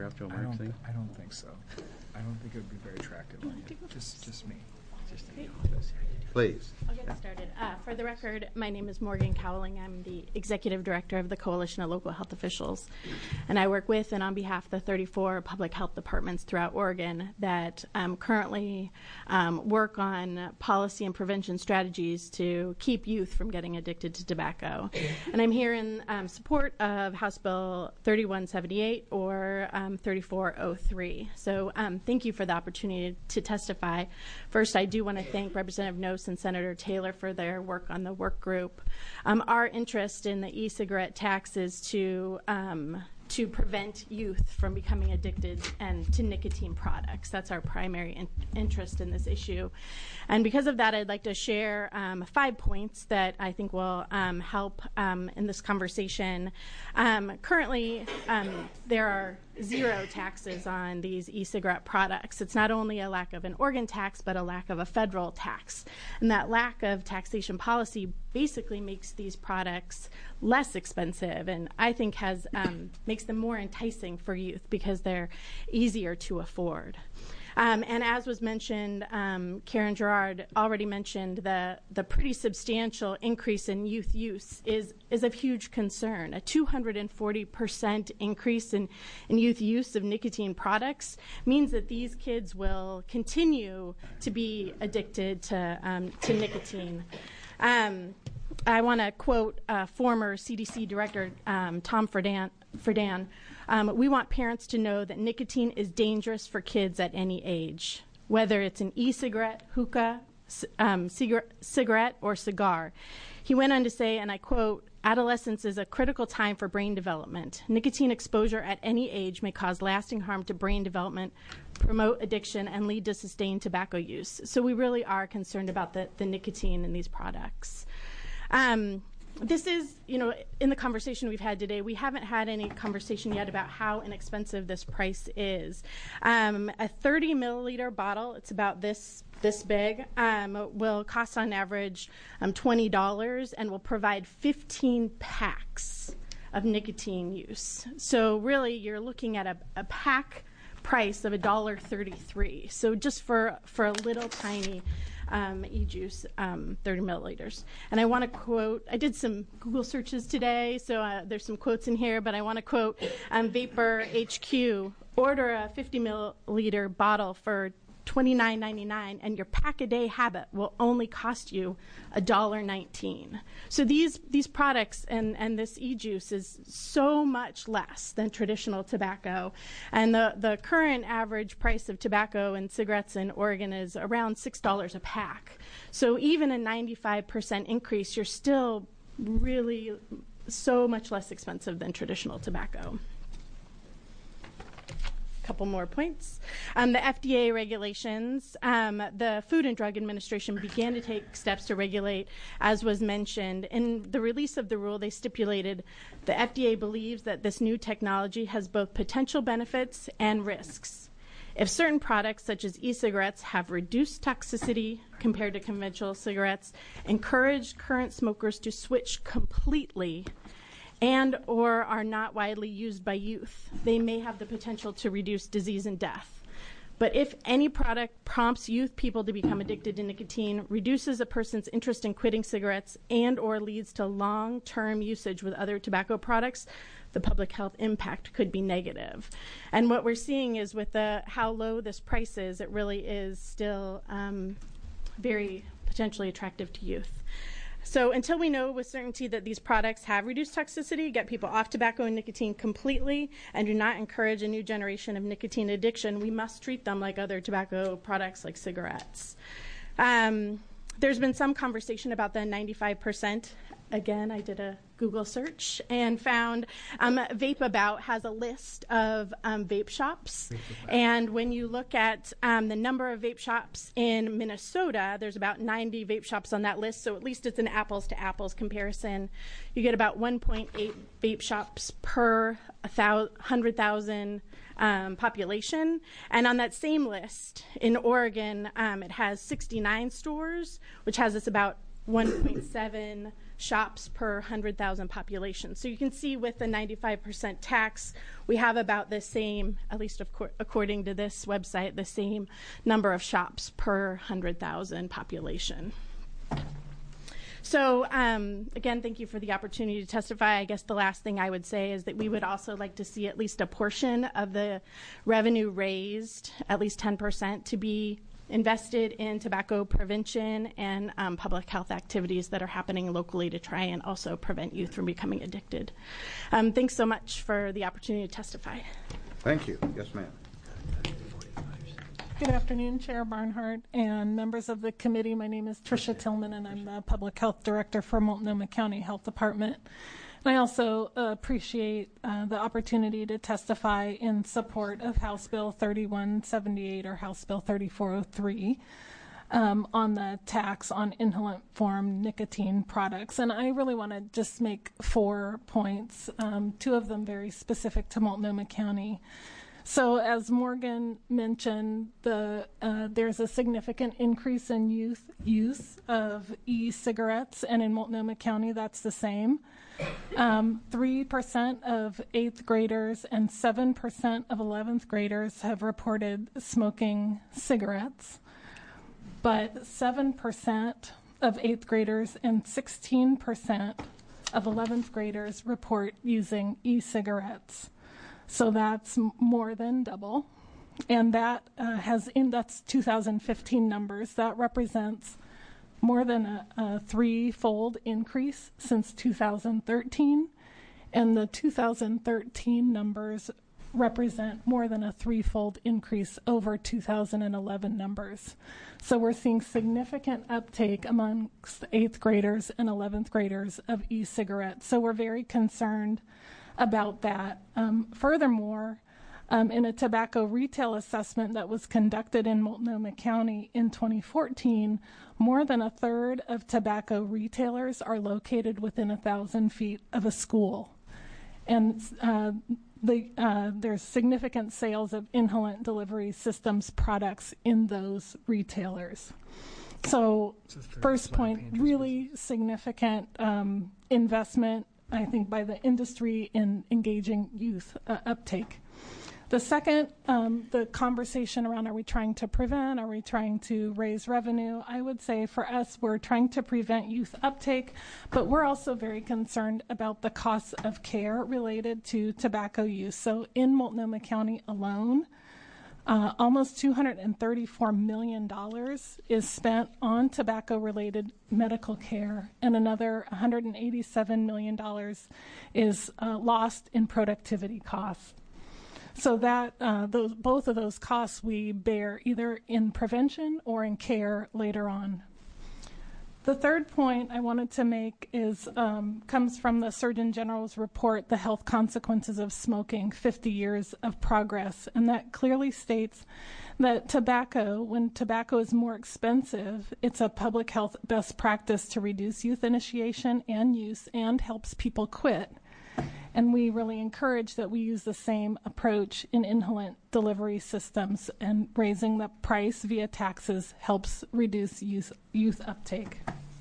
paragraph, Joe I Marks don't, thing? I don't think so. I don't think it would be very attractive on you. Just, just me. Just in the office. Please. I'll get started. Uh, for the record, my name is Morgan Cowling. I'm the Executive Director of the Coalition of Local Health Officials. And I work with and on behalf of the thirty-four public health departments throughout Oregon that um, currently um, work on policy and prevention strategies to keep youth from getting addicted to tobacco. And I'm here in um, support of House Bill thirty-one seventy-eight or um, thirty-four oh three. So um, thank you for the opportunity to testify. First, I do want to thank Representative Nose and Senator Taylor for their work on the work group. Um, our interest in the e-cigarette tax is to um, to prevent youth from becoming addicted and to nicotine products. That's our primary in- interest in this issue. And because of that, I'd like to share um, five points that I think will um, help um, in this conversation. Um, currently, um, there are zero taxes on these e-cigarette products. It's not only a lack of an Oregon tax, but a lack of a federal tax. And that lack of taxation policy basically makes these products less expensive and I think has um, makes them more enticing for youth because they're easier to afford. Um, and as was mentioned, um, Karen Gerard already mentioned the the pretty substantial increase in youth use is is of huge concern. A two hundred forty percent increase in, in youth use of nicotine products means that these kids will continue to be addicted to um, to nicotine. Um, I want to quote uh, former C D C Director um, Tom Friedan. Friedan. Um, we want parents to know that nicotine is dangerous for kids at any age, whether it's an e-cigarette, hookah, um, cigarette, cigarette, or cigar. He went on to say, and I quote, "Adolescence is a critical time for brain development. Nicotine exposure at any age may cause lasting harm to brain development, promote addiction, and lead to sustained tobacco use." So we really are concerned about the, the nicotine in these products. Um, This is, you know, in the conversation we've had today, we haven't had any conversation yet about how inexpensive this price is. Um, a thirty milliliter bottle, it's about this this big, um, will cost on average um, twenty dollars and will provide fifteen packs of nicotine use. So really, you're looking at a, a pack price of one dollar thirty-three. So just for for a little tiny Um, e-juice, um, thirty milliliters. And I want to quote, I did some Google searches today, so uh, there's some quotes in here, but I want to quote um, Vapor H Q, order a fifty milliliter bottle for twenty-nine ninety-nine, and your pack-a-day habit will only cost you one dollar nineteen. So these these products and, and this e-juice is so much less than traditional tobacco. And the, the current average price of tobacco and cigarettes in Oregon is around six dollars a pack. So even a ninety-five percent increase, you're still really so much less expensive than traditional tobacco. Couple more points. Um, the F D A regulations, um, the Food and Drug Administration began to take steps to regulate, as was mentioned. In the release of the rule, they stipulated the F D A believes that this new technology has both potential benefits and risks. If certain products, such as e-cigarettes, have reduced toxicity compared to conventional cigarettes, encourage current smokers to switch completely and or are not widely used by youth, they may have the potential to reduce disease and death. But if any product prompts youth people to become addicted to nicotine, reduces a person's interest in quitting cigarettes, and or leads to long-term usage with other tobacco products, the public health impact could be negative. And what we're seeing is with the how low this price is, it really is still um, very potentially attractive to youth. So until we know with certainty that these products have reduced toxicity, get people off tobacco and nicotine completely, and do not encourage a new generation of nicotine addiction, we must treat them like other tobacco products like cigarettes. Um, there's been some conversation about the ninety-five percent. Again, I did a Google search and found um, Vape About has a list of um, vape shops. And when you look at um, the number of vape shops in Minnesota, there's about ninety vape shops on that list. So at least it's an apples to apples comparison. You get about one point eight vape shops per one hundred thousand um, population. And on that same list in Oregon, um, it has sixty-nine stores, which has us about one point seven shops per one hundred thousand population. So you can see with the ninety-five percent tax, we have about the same, at least of co- according to this website, the same number of shops per one hundred thousand population. So um, again, thank you for the opportunity to testify. I guess the last thing I would say is that we would also like to see at least a portion of the revenue raised, at least ten percent, to be invested in tobacco prevention and um, public health activities that are happening locally to try and also prevent youth from becoming addicted. Um, thanks so much for the opportunity to testify. Thank you. Yes, ma'am. Good afternoon, Chair Barnhart and members of the committee. My name is Tricia Tillman, and I'm the Public Health Director for Multnomah County Health Department. And I also uh, appreciate uh, the opportunity to testify in support of House Bill thirty-one seventy-eight or House Bill thirty-four oh three um, on the tax on inhalant form nicotine products. And I really want to just make four points, um, two of them very specific to Multnomah County. So as Morgan mentioned, the, uh, there's a significant increase in youth use of e-cigarettes, and in Multnomah County that's the same. Um, three percent of eighth graders and seven percent of eleventh graders have reported smoking cigarettes, but seven percent of eighth graders and sixteen percent of eleventh graders report using e-cigarettes. So that's more than double. And that uh, has, in that's two thousand fifteen numbers, that represents more than a, a threefold increase since two thousand thirteen. And the two thousand thirteen numbers represent more than a threefold increase over two thousand eleven numbers. So we're seeing significant uptake amongst eighth graders and eleventh graders of e-cigarettes. So we're very concerned about that. Um, furthermore, um, in a tobacco retail assessment that was conducted in Multnomah County in twenty fourteen, more than a third of tobacco retailers are located within a thousand feet of a school. And uh, the, uh, there's significant sales of inhalant delivery systems products in those retailers. So, first point, really significant um, investment, I think, by the industry in engaging youth uh, uptake. The second, um, the conversation around, are we trying to prevent, are we trying to raise revenue? I would say for us, we're trying to prevent youth uptake, but we're also very concerned about the costs of care related to tobacco use. So in Multnomah County alone, Uh, almost two hundred thirty-four million dollars is spent on tobacco-related medical care, and another one hundred eighty-seven million dollars is uh, lost in productivity costs. So that uh, those, both of those costs we bear either in prevention or in care later on. The third point I wanted to make is um, comes from the Surgeon General's report, The Health Consequences of Smoking, fifty years of Progress, and that clearly states that tobacco, when tobacco is more expensive, it's a public health best practice to reduce youth initiation and use and helps people quit. And we really encourage that we use the same approach in inhalant delivery systems, and raising the price via taxes helps reduce youth, youth uptake.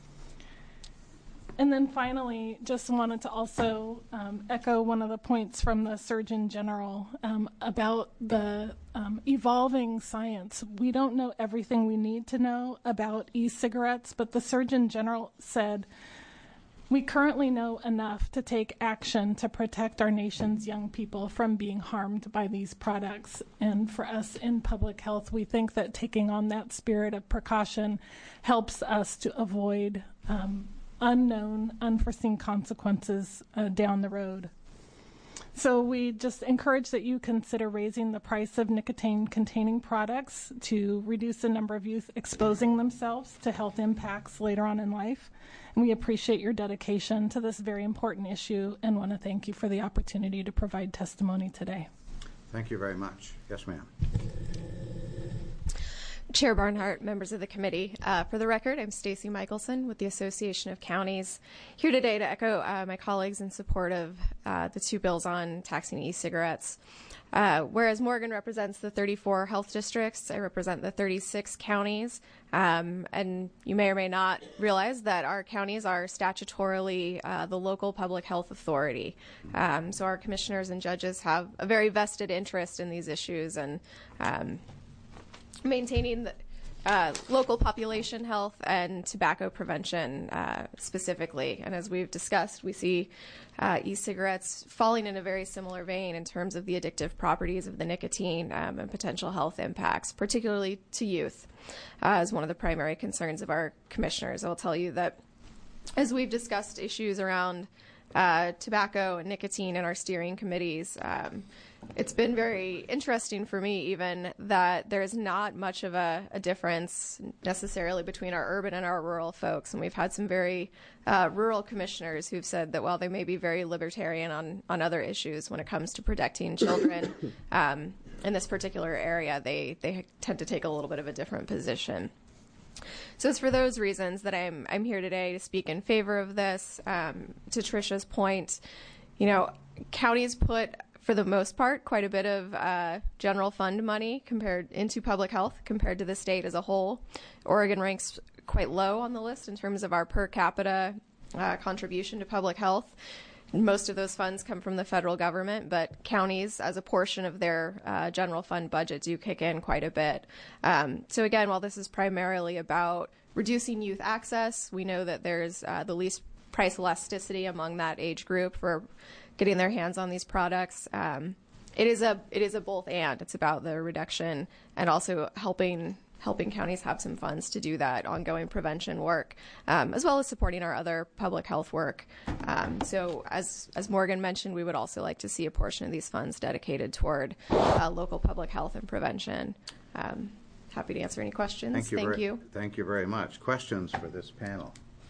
And then finally, just wanted to also um, echo one of the points from the Surgeon General um, about the um, evolving science. We don't know everything we need to know about e-cigarettes, but the Surgeon General said, we currently know enough to take action to protect our nation's young people from being harmed by these products. And for us in public health, we think that taking on that spirit of precaution helps us to avoid um, unknown, unforeseen consequences uh, down the road. So we just encourage that you consider raising the price of nicotine-containing products to reduce the number of youth exposing themselves to health impacts later on in life. And we appreciate your dedication to this very important issue and want to thank you for the opportunity to provide testimony today. Thank you very much. Yes, ma'am. Chair Barnhart, members of the committee. Uh, for the record, I'm Stacy Michelson with the Association of Counties, here today to echo uh, my colleagues in support of uh, the two bills on taxing e-cigarettes. Uh, whereas Morgan represents the thirty-four health districts, I represent the thirty-six counties. Um, and you may or may not realize that our counties are statutorily uh, the local public health authority. Um, so our commissioners and judges have a very vested interest in these issues, and um, maintaining the, uh, local population health and tobacco prevention uh, specifically. And as we've discussed, we see uh, e-cigarettes falling in a very similar vein in terms of the addictive properties of the nicotine um, and potential health impacts, particularly to youth, uh, as one of the primary concerns of our commissioners. I will tell you that as we've discussed issues around uh, tobacco and nicotine in our steering committees, um, it's been very interesting for me even that there's not much of a, a difference necessarily between our urban and our rural folks. And we've had some very uh, rural commissioners who've said that while they may be very libertarian on, on other issues when it comes to protecting children um, in this particular area, they, they tend to take a little bit of a different position. So it's for those reasons that I'm I'm here today to speak in favor of this. Um, to Tricia's point, you know, counties put, for the most part, quite a bit of uh, general fund money compared into public health compared to the state as a whole. Oregon ranks quite low on the list in terms of our per capita uh, contribution to public health. Most of those funds come from the federal government, but counties, as a portion of their uh, general fund budget, do kick in quite a bit. Um, so again, while this is primarily about reducing youth access, we know that there's uh, the least price elasticity among that age group for getting their hands on these products. Um, it is a it is a both and. It's about the reduction and also helping helping counties have some funds to do that ongoing prevention work, um, as well as supporting our other public health work. Um, so as as Morgan mentioned, we would also like to see a portion of these funds dedicated toward uh, local public health and prevention. Um, happy to answer any questions. Thank you. Thank very, you. Thank you very much. Questions for this panel?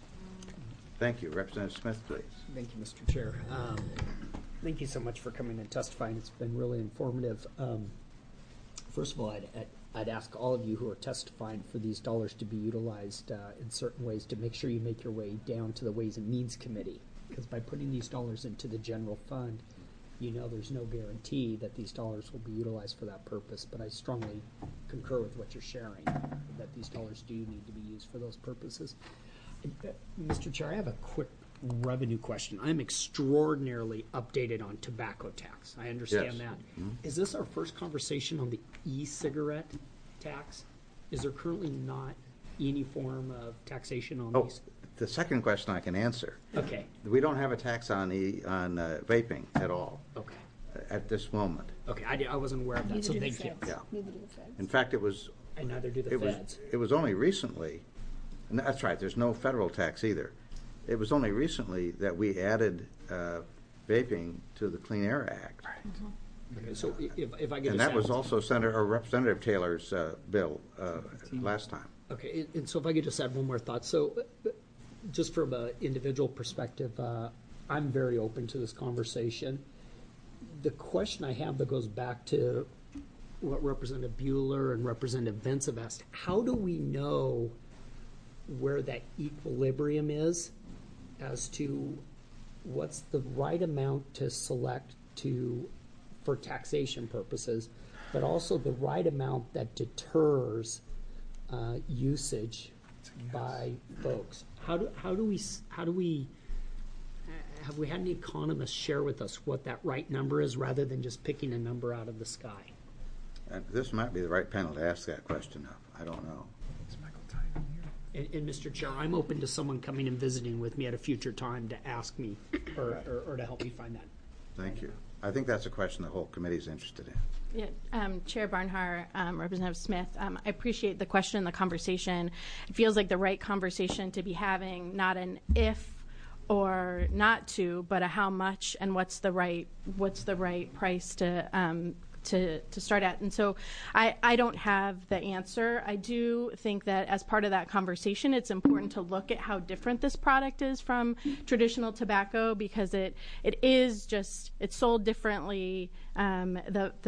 Thank you. Representative Smith, please. Thank you, Mister Chair. Um, thank you so much for coming and testifying. It's been really informative. Um, first of all, I'd, I'd, I'd ask all of you who are testifying for these dollars to be utilized uh, in certain ways to make sure you make your way down to the Ways and Means Committee. Because by putting these dollars into the general fund, you know there's no guarantee that these dollars will be utilized for that purpose. But I strongly concur with what you're sharing, that these dollars do need to be used for those purposes. Uh, Mister Chair, I have a quick revenue question. I'm extraordinarily updated on tobacco tax. I understand Yes. that. Mhm. Is this our first conversation on the e-cigarette tax? Is there currently not any form of taxation on Oh, these? the second question I can answer. Okay. We don't have a tax on e on uh, vaping at all. Okay. uh, At this moment. Okay, I, di- I wasn't aware of that, Neither so do the thank you. feds. Yeah. Neither do the feds. In fact, it was. And neither do the it feds. Was, it was only recently, and that's right, there's no federal tax either. It was only recently that we added uh, vaping to the Clean Air Act. Okay, so i- if, if I could And just that was ask- also Senator, or Representative Taylor's uh, bill uh, last time. Okay, and- and so if I could just add one more thought. So uh, just from an individual perspective, uh, I'm very open to this conversation. The question I have that goes back to what Representative Bueller and Representative Vince have asked, how do we know where that equilibrium is as to what's the right amount to select to for taxation purposes, but also the right amount that deters uh, usage by folks? How do how do we s- how do we uh, have we had any economists share with us what that right number is, rather than just picking a number out of the sky? Uh, This might be the right panel to ask that question of. I don't know. And, and Mister Chair, I'm open to someone coming and visiting with me at a future time to ask me or, or, or to help me find that. Thank you. I think that's a question the whole committee is interested in. Yeah, um, Chair Barnhart, um, Representative Smith, um, I appreciate the question and the conversation. It feels like the right conversation to be having, not an if or not to, but a how much and what's the right what's the right price to um, to to start at. And so I, I don't have the answer. I do think that as part of that conversation, it's important to look at how different this product is from traditional tobacco, because it it is just it's sold differently. Um, the the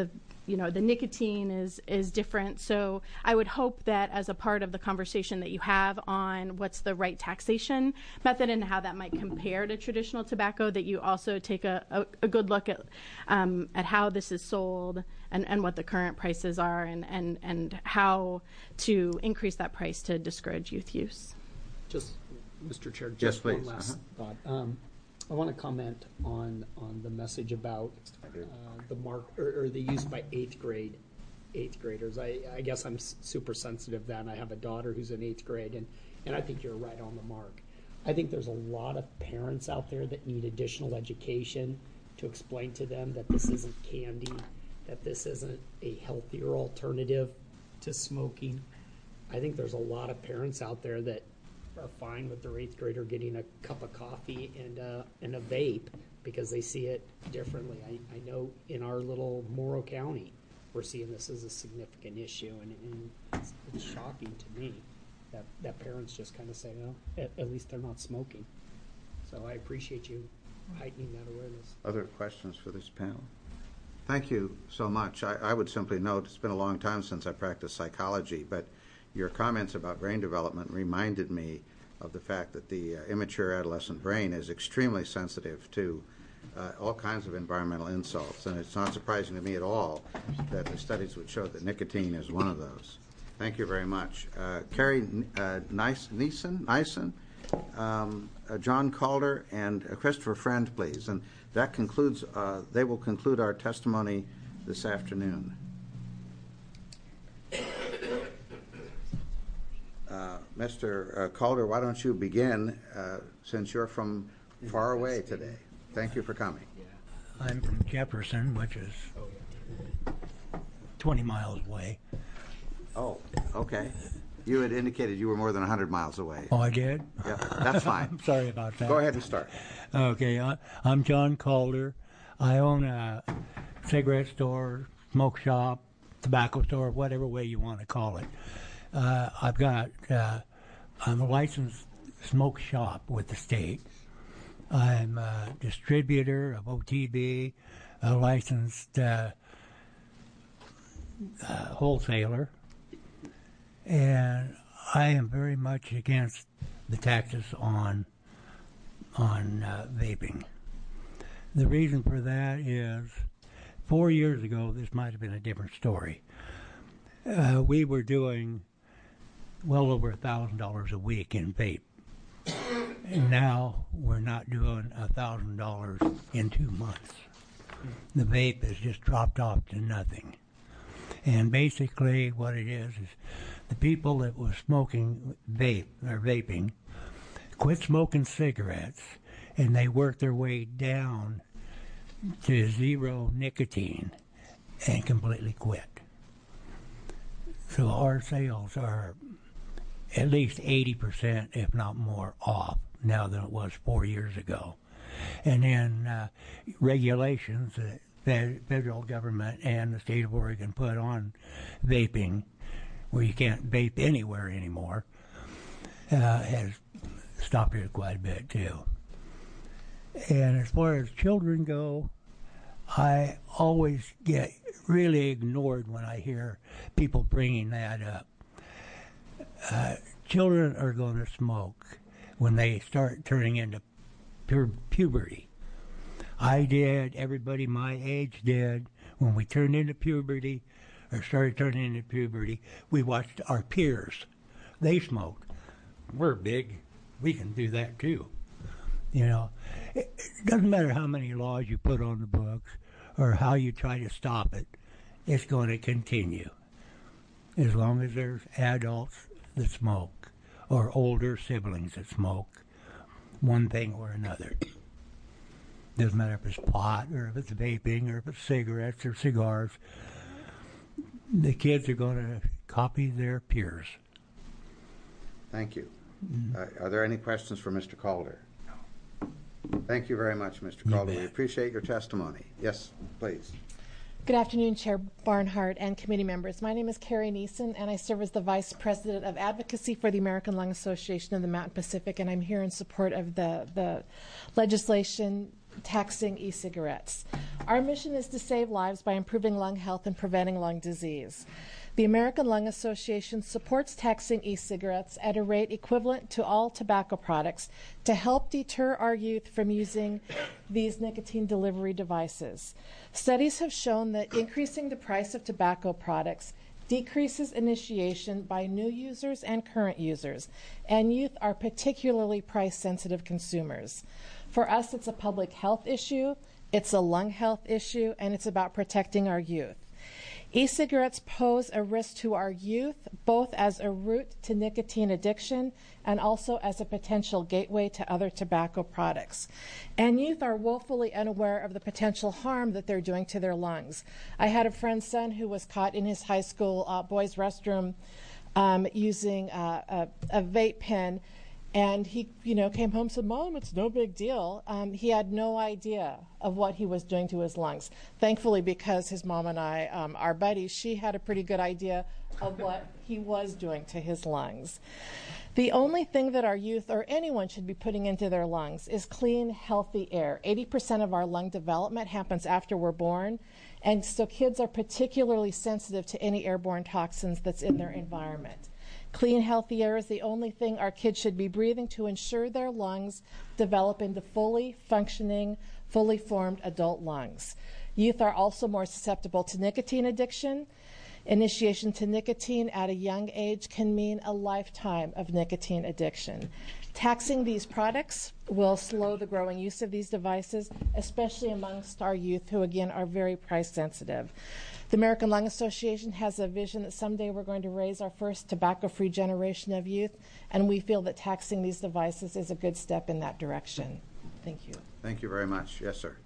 you know, the nicotine is is different. So I would hope that as a part of the conversation that you have on what's the right taxation method and how that might compare to traditional tobacco, that you also take a, a, a good look at um, at how this is sold and, and what the current prices are, and, and, and how to increase that price to discourage youth use. Just, Mister Chair, just Yes, please. one last Uh-huh. thought. Um, I want to comment on, on the message about uh, the mark, or, or the use by eighth grade, eighth graders. I, I guess I'm s- super sensitive to that, and I have a daughter who's in eighth grade, and, and I think you're right on the mark. I think there's a lot of parents out there that need additional education to explain to them that this isn't candy, that this isn't a healthier alternative to smoking. I think there's a lot of parents out there that are fine with their eighth grader getting a cup of coffee and a, and a vape because they see it differently. I, I know in our little Morrow County, we're seeing this as a significant issue, and, and it's, it's shocking to me that, that parents just kind of say, well, at, at least they're not smoking. So I appreciate you heightening that awareness. Other questions for this panel? Thank you so much. I, I would simply note, it's been a long time since I practiced psychology, but your comments about brain development reminded me of the fact that the uh, immature adolescent brain is extremely sensitive to uh, all kinds of environmental insults, and it's not surprising to me at all that the studies would show that nicotine is one of those. Thank you very much. Uh, Carrie uh, Neeson, Neeson um, uh, John Calder, and uh, Christopher Friend, please. And that concludes, uh, they will conclude our testimony this afternoon. Uh, Mister Uh, Calder, why don't you begin, uh, since you're from far away today. Thank you for coming. I'm from Jefferson, which is twenty miles away. Oh, okay. You had indicated you were more than one hundred miles away. Oh, I did? Yeah, that's fine. I'm sorry about that. Go ahead and start. Okay, I, I'm John Calder. I own a cigarette store, smoke shop, tobacco store, whatever way you want to call it. Uh, I've got, uh, I'm a licensed smoke shop with the state. I'm a distributor of O T B, a licensed uh, uh, wholesaler, and I am very much against the taxes on on uh, vaping. The reason for that is four years ago, this might have been a different story. Uh, we were doing well over a thousand dollars a week in vape, and now we're not doing a thousand dollars in two months. The vape has just dropped off to nothing. And basically, what it is is the people that were smoking vape or vaping quit smoking cigarettes, and they worked their way down to zero nicotine and completely quit. So our sales are at least eighty percent, if not more, off now than it was four years ago. And then uh, regulations that the federal government and the state of Oregon put on vaping, where you can't vape anywhere anymore, uh, has stopped it quite a bit too. And as far as children go, I always get really ignored when I hear people bringing that up. Uh, children are going to smoke when they start turning into pu- puberty. I did, everybody my age did. When we turned into puberty, or started turning into puberty, we watched our peers. They smoked. We're big. We can do that too. You know, it, it doesn't matter how many laws you put on the books or how you try to stop it, it's going to continue. As long as there's adults that smoke or older siblings that smoke, one thing or another. Doesn't matter if it's pot or if it's vaping or if it's cigarettes or cigars. The kids are going to copy their peers. Thank you. Mm-hmm. Uh, are there any questions for Mister Calder? No. Thank you very much, Mister Calder. We appreciate your testimony. Yes, please. Good afternoon, Chair Barnhart and committee members. My name is Carrie Neeson, and I serve as the Vice President of Advocacy for the American Lung Association of the Mountain Pacific, and I'm here in support of the, the legislation taxing e-cigarettes. Our mission is to save lives by improving lung health and preventing lung disease. The American Lung Association supports taxing e-cigarettes at a rate equivalent to all tobacco products to help deter our youth from using these nicotine delivery devices. Studies have shown that increasing the price of tobacco products decreases initiation by new users and current users, and youth are particularly price-sensitive consumers. For us, it's a public health issue, it's a lung health issue, and it's about protecting our youth. E-cigarettes pose a risk to our youth, both as a route to nicotine addiction and also as a potential gateway to other tobacco products. And youth are woefully unaware of the potential harm that they're doing to their lungs. I had a friend's son who was caught in his high school uh, boys' restroom um, using uh, a, a vape pen. And he, you know, came home and said, "Mom, it's no big deal." Um, he had no idea of what he was doing to his lungs. Thankfully, because his mom and I um, are buddies, she had a pretty good idea of what he was doing to his lungs. The only thing that our youth or anyone should be putting into their lungs is clean, healthy air. eighty percent of our lung development happens after we're born, and so kids are particularly sensitive to any airborne toxins that's in their environment. Clean, healthy air is the only thing our kids should be breathing to ensure their lungs develop into fully functioning, fully formed adult lungs. Youth are also more susceptible to nicotine addiction. Initiation to nicotine at a young age can mean a lifetime of nicotine addiction. Taxing these products will slow the growing use of these devices, especially amongst our youth who, again, are very price sensitive. The American Lung Association has a vision that someday we're going to raise our first tobacco-free generation of youth, and we feel that taxing these devices is a good step in that direction. Thank you. Thank you very much. Yes, sir.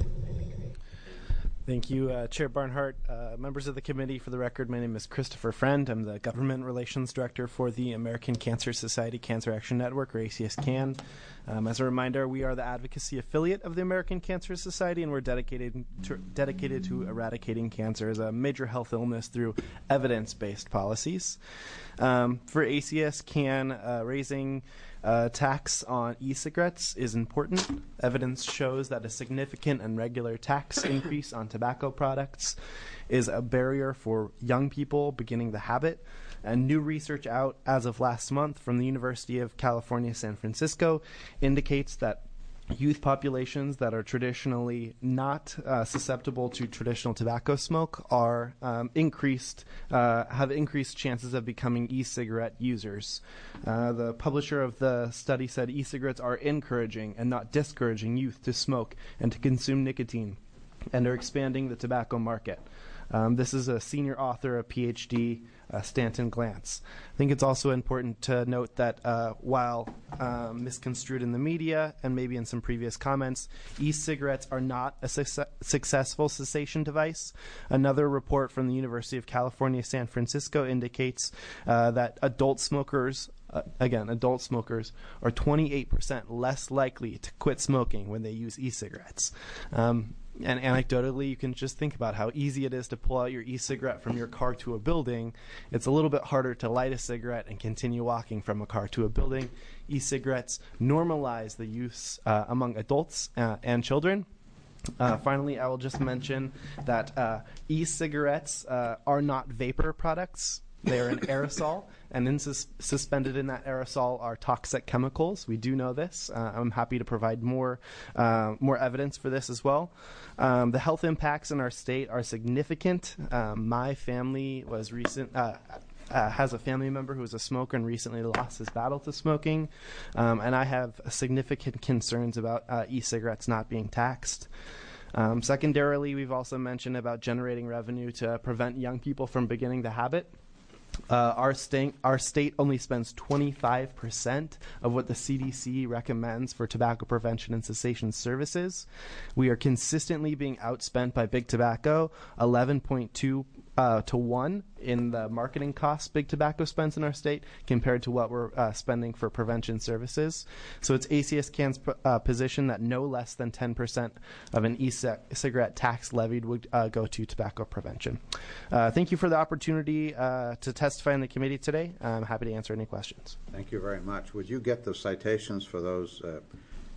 Thank you, uh, Chair Barnhart. Uh, members of the committee, for the record, my name is Christopher Friend. I'm the Government Relations Director for the American Cancer Society Cancer Action Network, or A C S CAN. Um, as a reminder, we are the advocacy affiliate of the American Cancer Society, and we're dedicated to, dedicated to eradicating cancer as a major health illness through evidence-based policies. Um, for A C S CAN, uh, raising Uh, tax on e-cigarettes is important. Evidence shows that a significant and regular tax increase on tobacco products is a barrier for young people beginning the habit. And new research out as of last month from the University of California, San Francisco indicates that youth populations that are traditionally not uh, susceptible to traditional tobacco smoke are um, increased, uh, have increased chances of becoming e-cigarette users. Uh, the publisher of the study said e-cigarettes are encouraging and not discouraging youth to smoke and to consume nicotine, and are expanding the tobacco market. Um, this is a senior author, a P H D, uh, Stanton Glantz. I think it's also important to note that uh, while um, misconstrued in the media and maybe in some previous comments, e-cigarettes are not a su- successful cessation device. Another report from the University of California, San Francisco indicates uh, that adult smokers Uh, again, adult smokers are twenty-eight percent less likely to quit smoking when they use e-cigarettes. Um, and anecdotally, you can just think about how easy it is to pull out your e-cigarette from your car to a building. It's a little bit harder to light a cigarette and continue walking from a car to a building. E-cigarettes normalize the use uh, among adults uh, and children. Uh, finally, I will just mention that uh, e-cigarettes uh, are not vapor products. They are an aerosol, and in sus- suspended in that aerosol are toxic chemicals. We do know this. Uh, I'm happy to provide more uh, more evidence for this as well. Um, the health impacts in our state are significant. Um, my family was recent. Uh, Uh, has a family member who is a smoker and recently lost his battle to smoking. Um, and I have significant concerns about uh, e-cigarettes not being taxed. Um, secondarily, we've also mentioned about generating revenue to prevent young people from beginning the habit. Uh, our, state, our state only spends twenty-five percent of what the C D C recommends for tobacco prevention and cessation services. We are consistently being outspent by big tobacco, eleven point two Uh, to one in the marketing costs big tobacco spends in our state compared to what we're uh, spending for prevention services. So it's A C S CAN's uh, position that no less than ten percent of an e-cigarette tax levied would uh, go to tobacco prevention. Uh, thank you for the opportunity uh, to testify in the committee today. I'm happy to answer any questions. Thank you very much. Would you get the citations for those uh,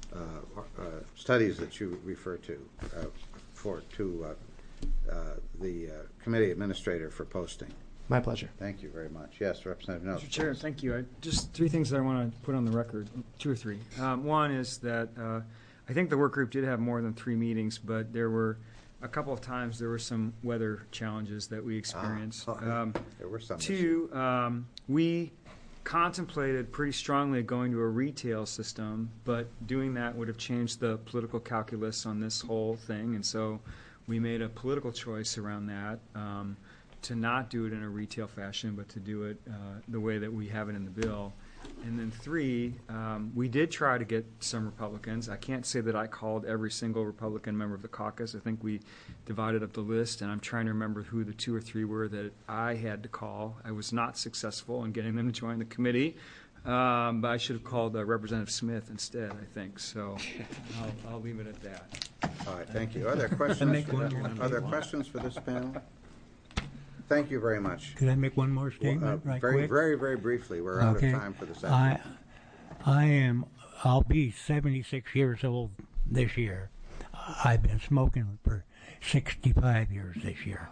uh, uh, studies that you refer to uh, for to uh, uh, the uh, committee administrator for posting. My pleasure. Thank you very much. Yes, Representative Nelson. Mister Chair, thank you. I, just three things that I want to put on the record, two or three. Um, one is that uh, I think the work group did have more than three meetings, but there were a couple of times there were some weather challenges that we experienced. Ah, oh, um, there were some. Two, um, we contemplated pretty strongly going to a retail system, but doing that would have changed the political calculus on this whole thing, and so we made a political choice around that. Um, to not do it in a retail fashion, but to do it uh, the way that we have it in the bill. And then three, um, we did try to get some Republicans. I can't say that I called every single Republican member of the caucus. I think we divided up the list, and I'm trying to remember who the two or three were that I had to call. I was not successful in getting them to join the committee, um, but I should have called uh, Representative Smith instead, I think. So I'll, I'll leave it at that. All right, thank you. Are there questions? Are there questions for this panel? Thank you very much. Could I make one more statement Well, uh, right very, quick? Very, very briefly. We're out Okay. of time for the session. I, I am, I'll be seventy-six years old this year. I've been smoking for sixty-five years this year.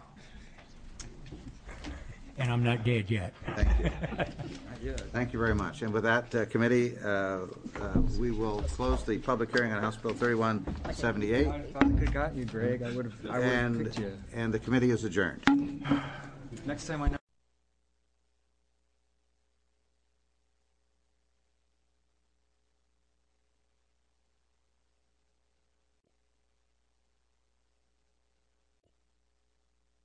And I'm not dead yet. Thank you. Thank you very much. And with that, uh, committee, uh, uh, we will close the public hearing on House Bill thirty-one seventy-eight. If I could have got you, Greg, I would have I would have And, picked you. and the committee is adjourned. Next time I know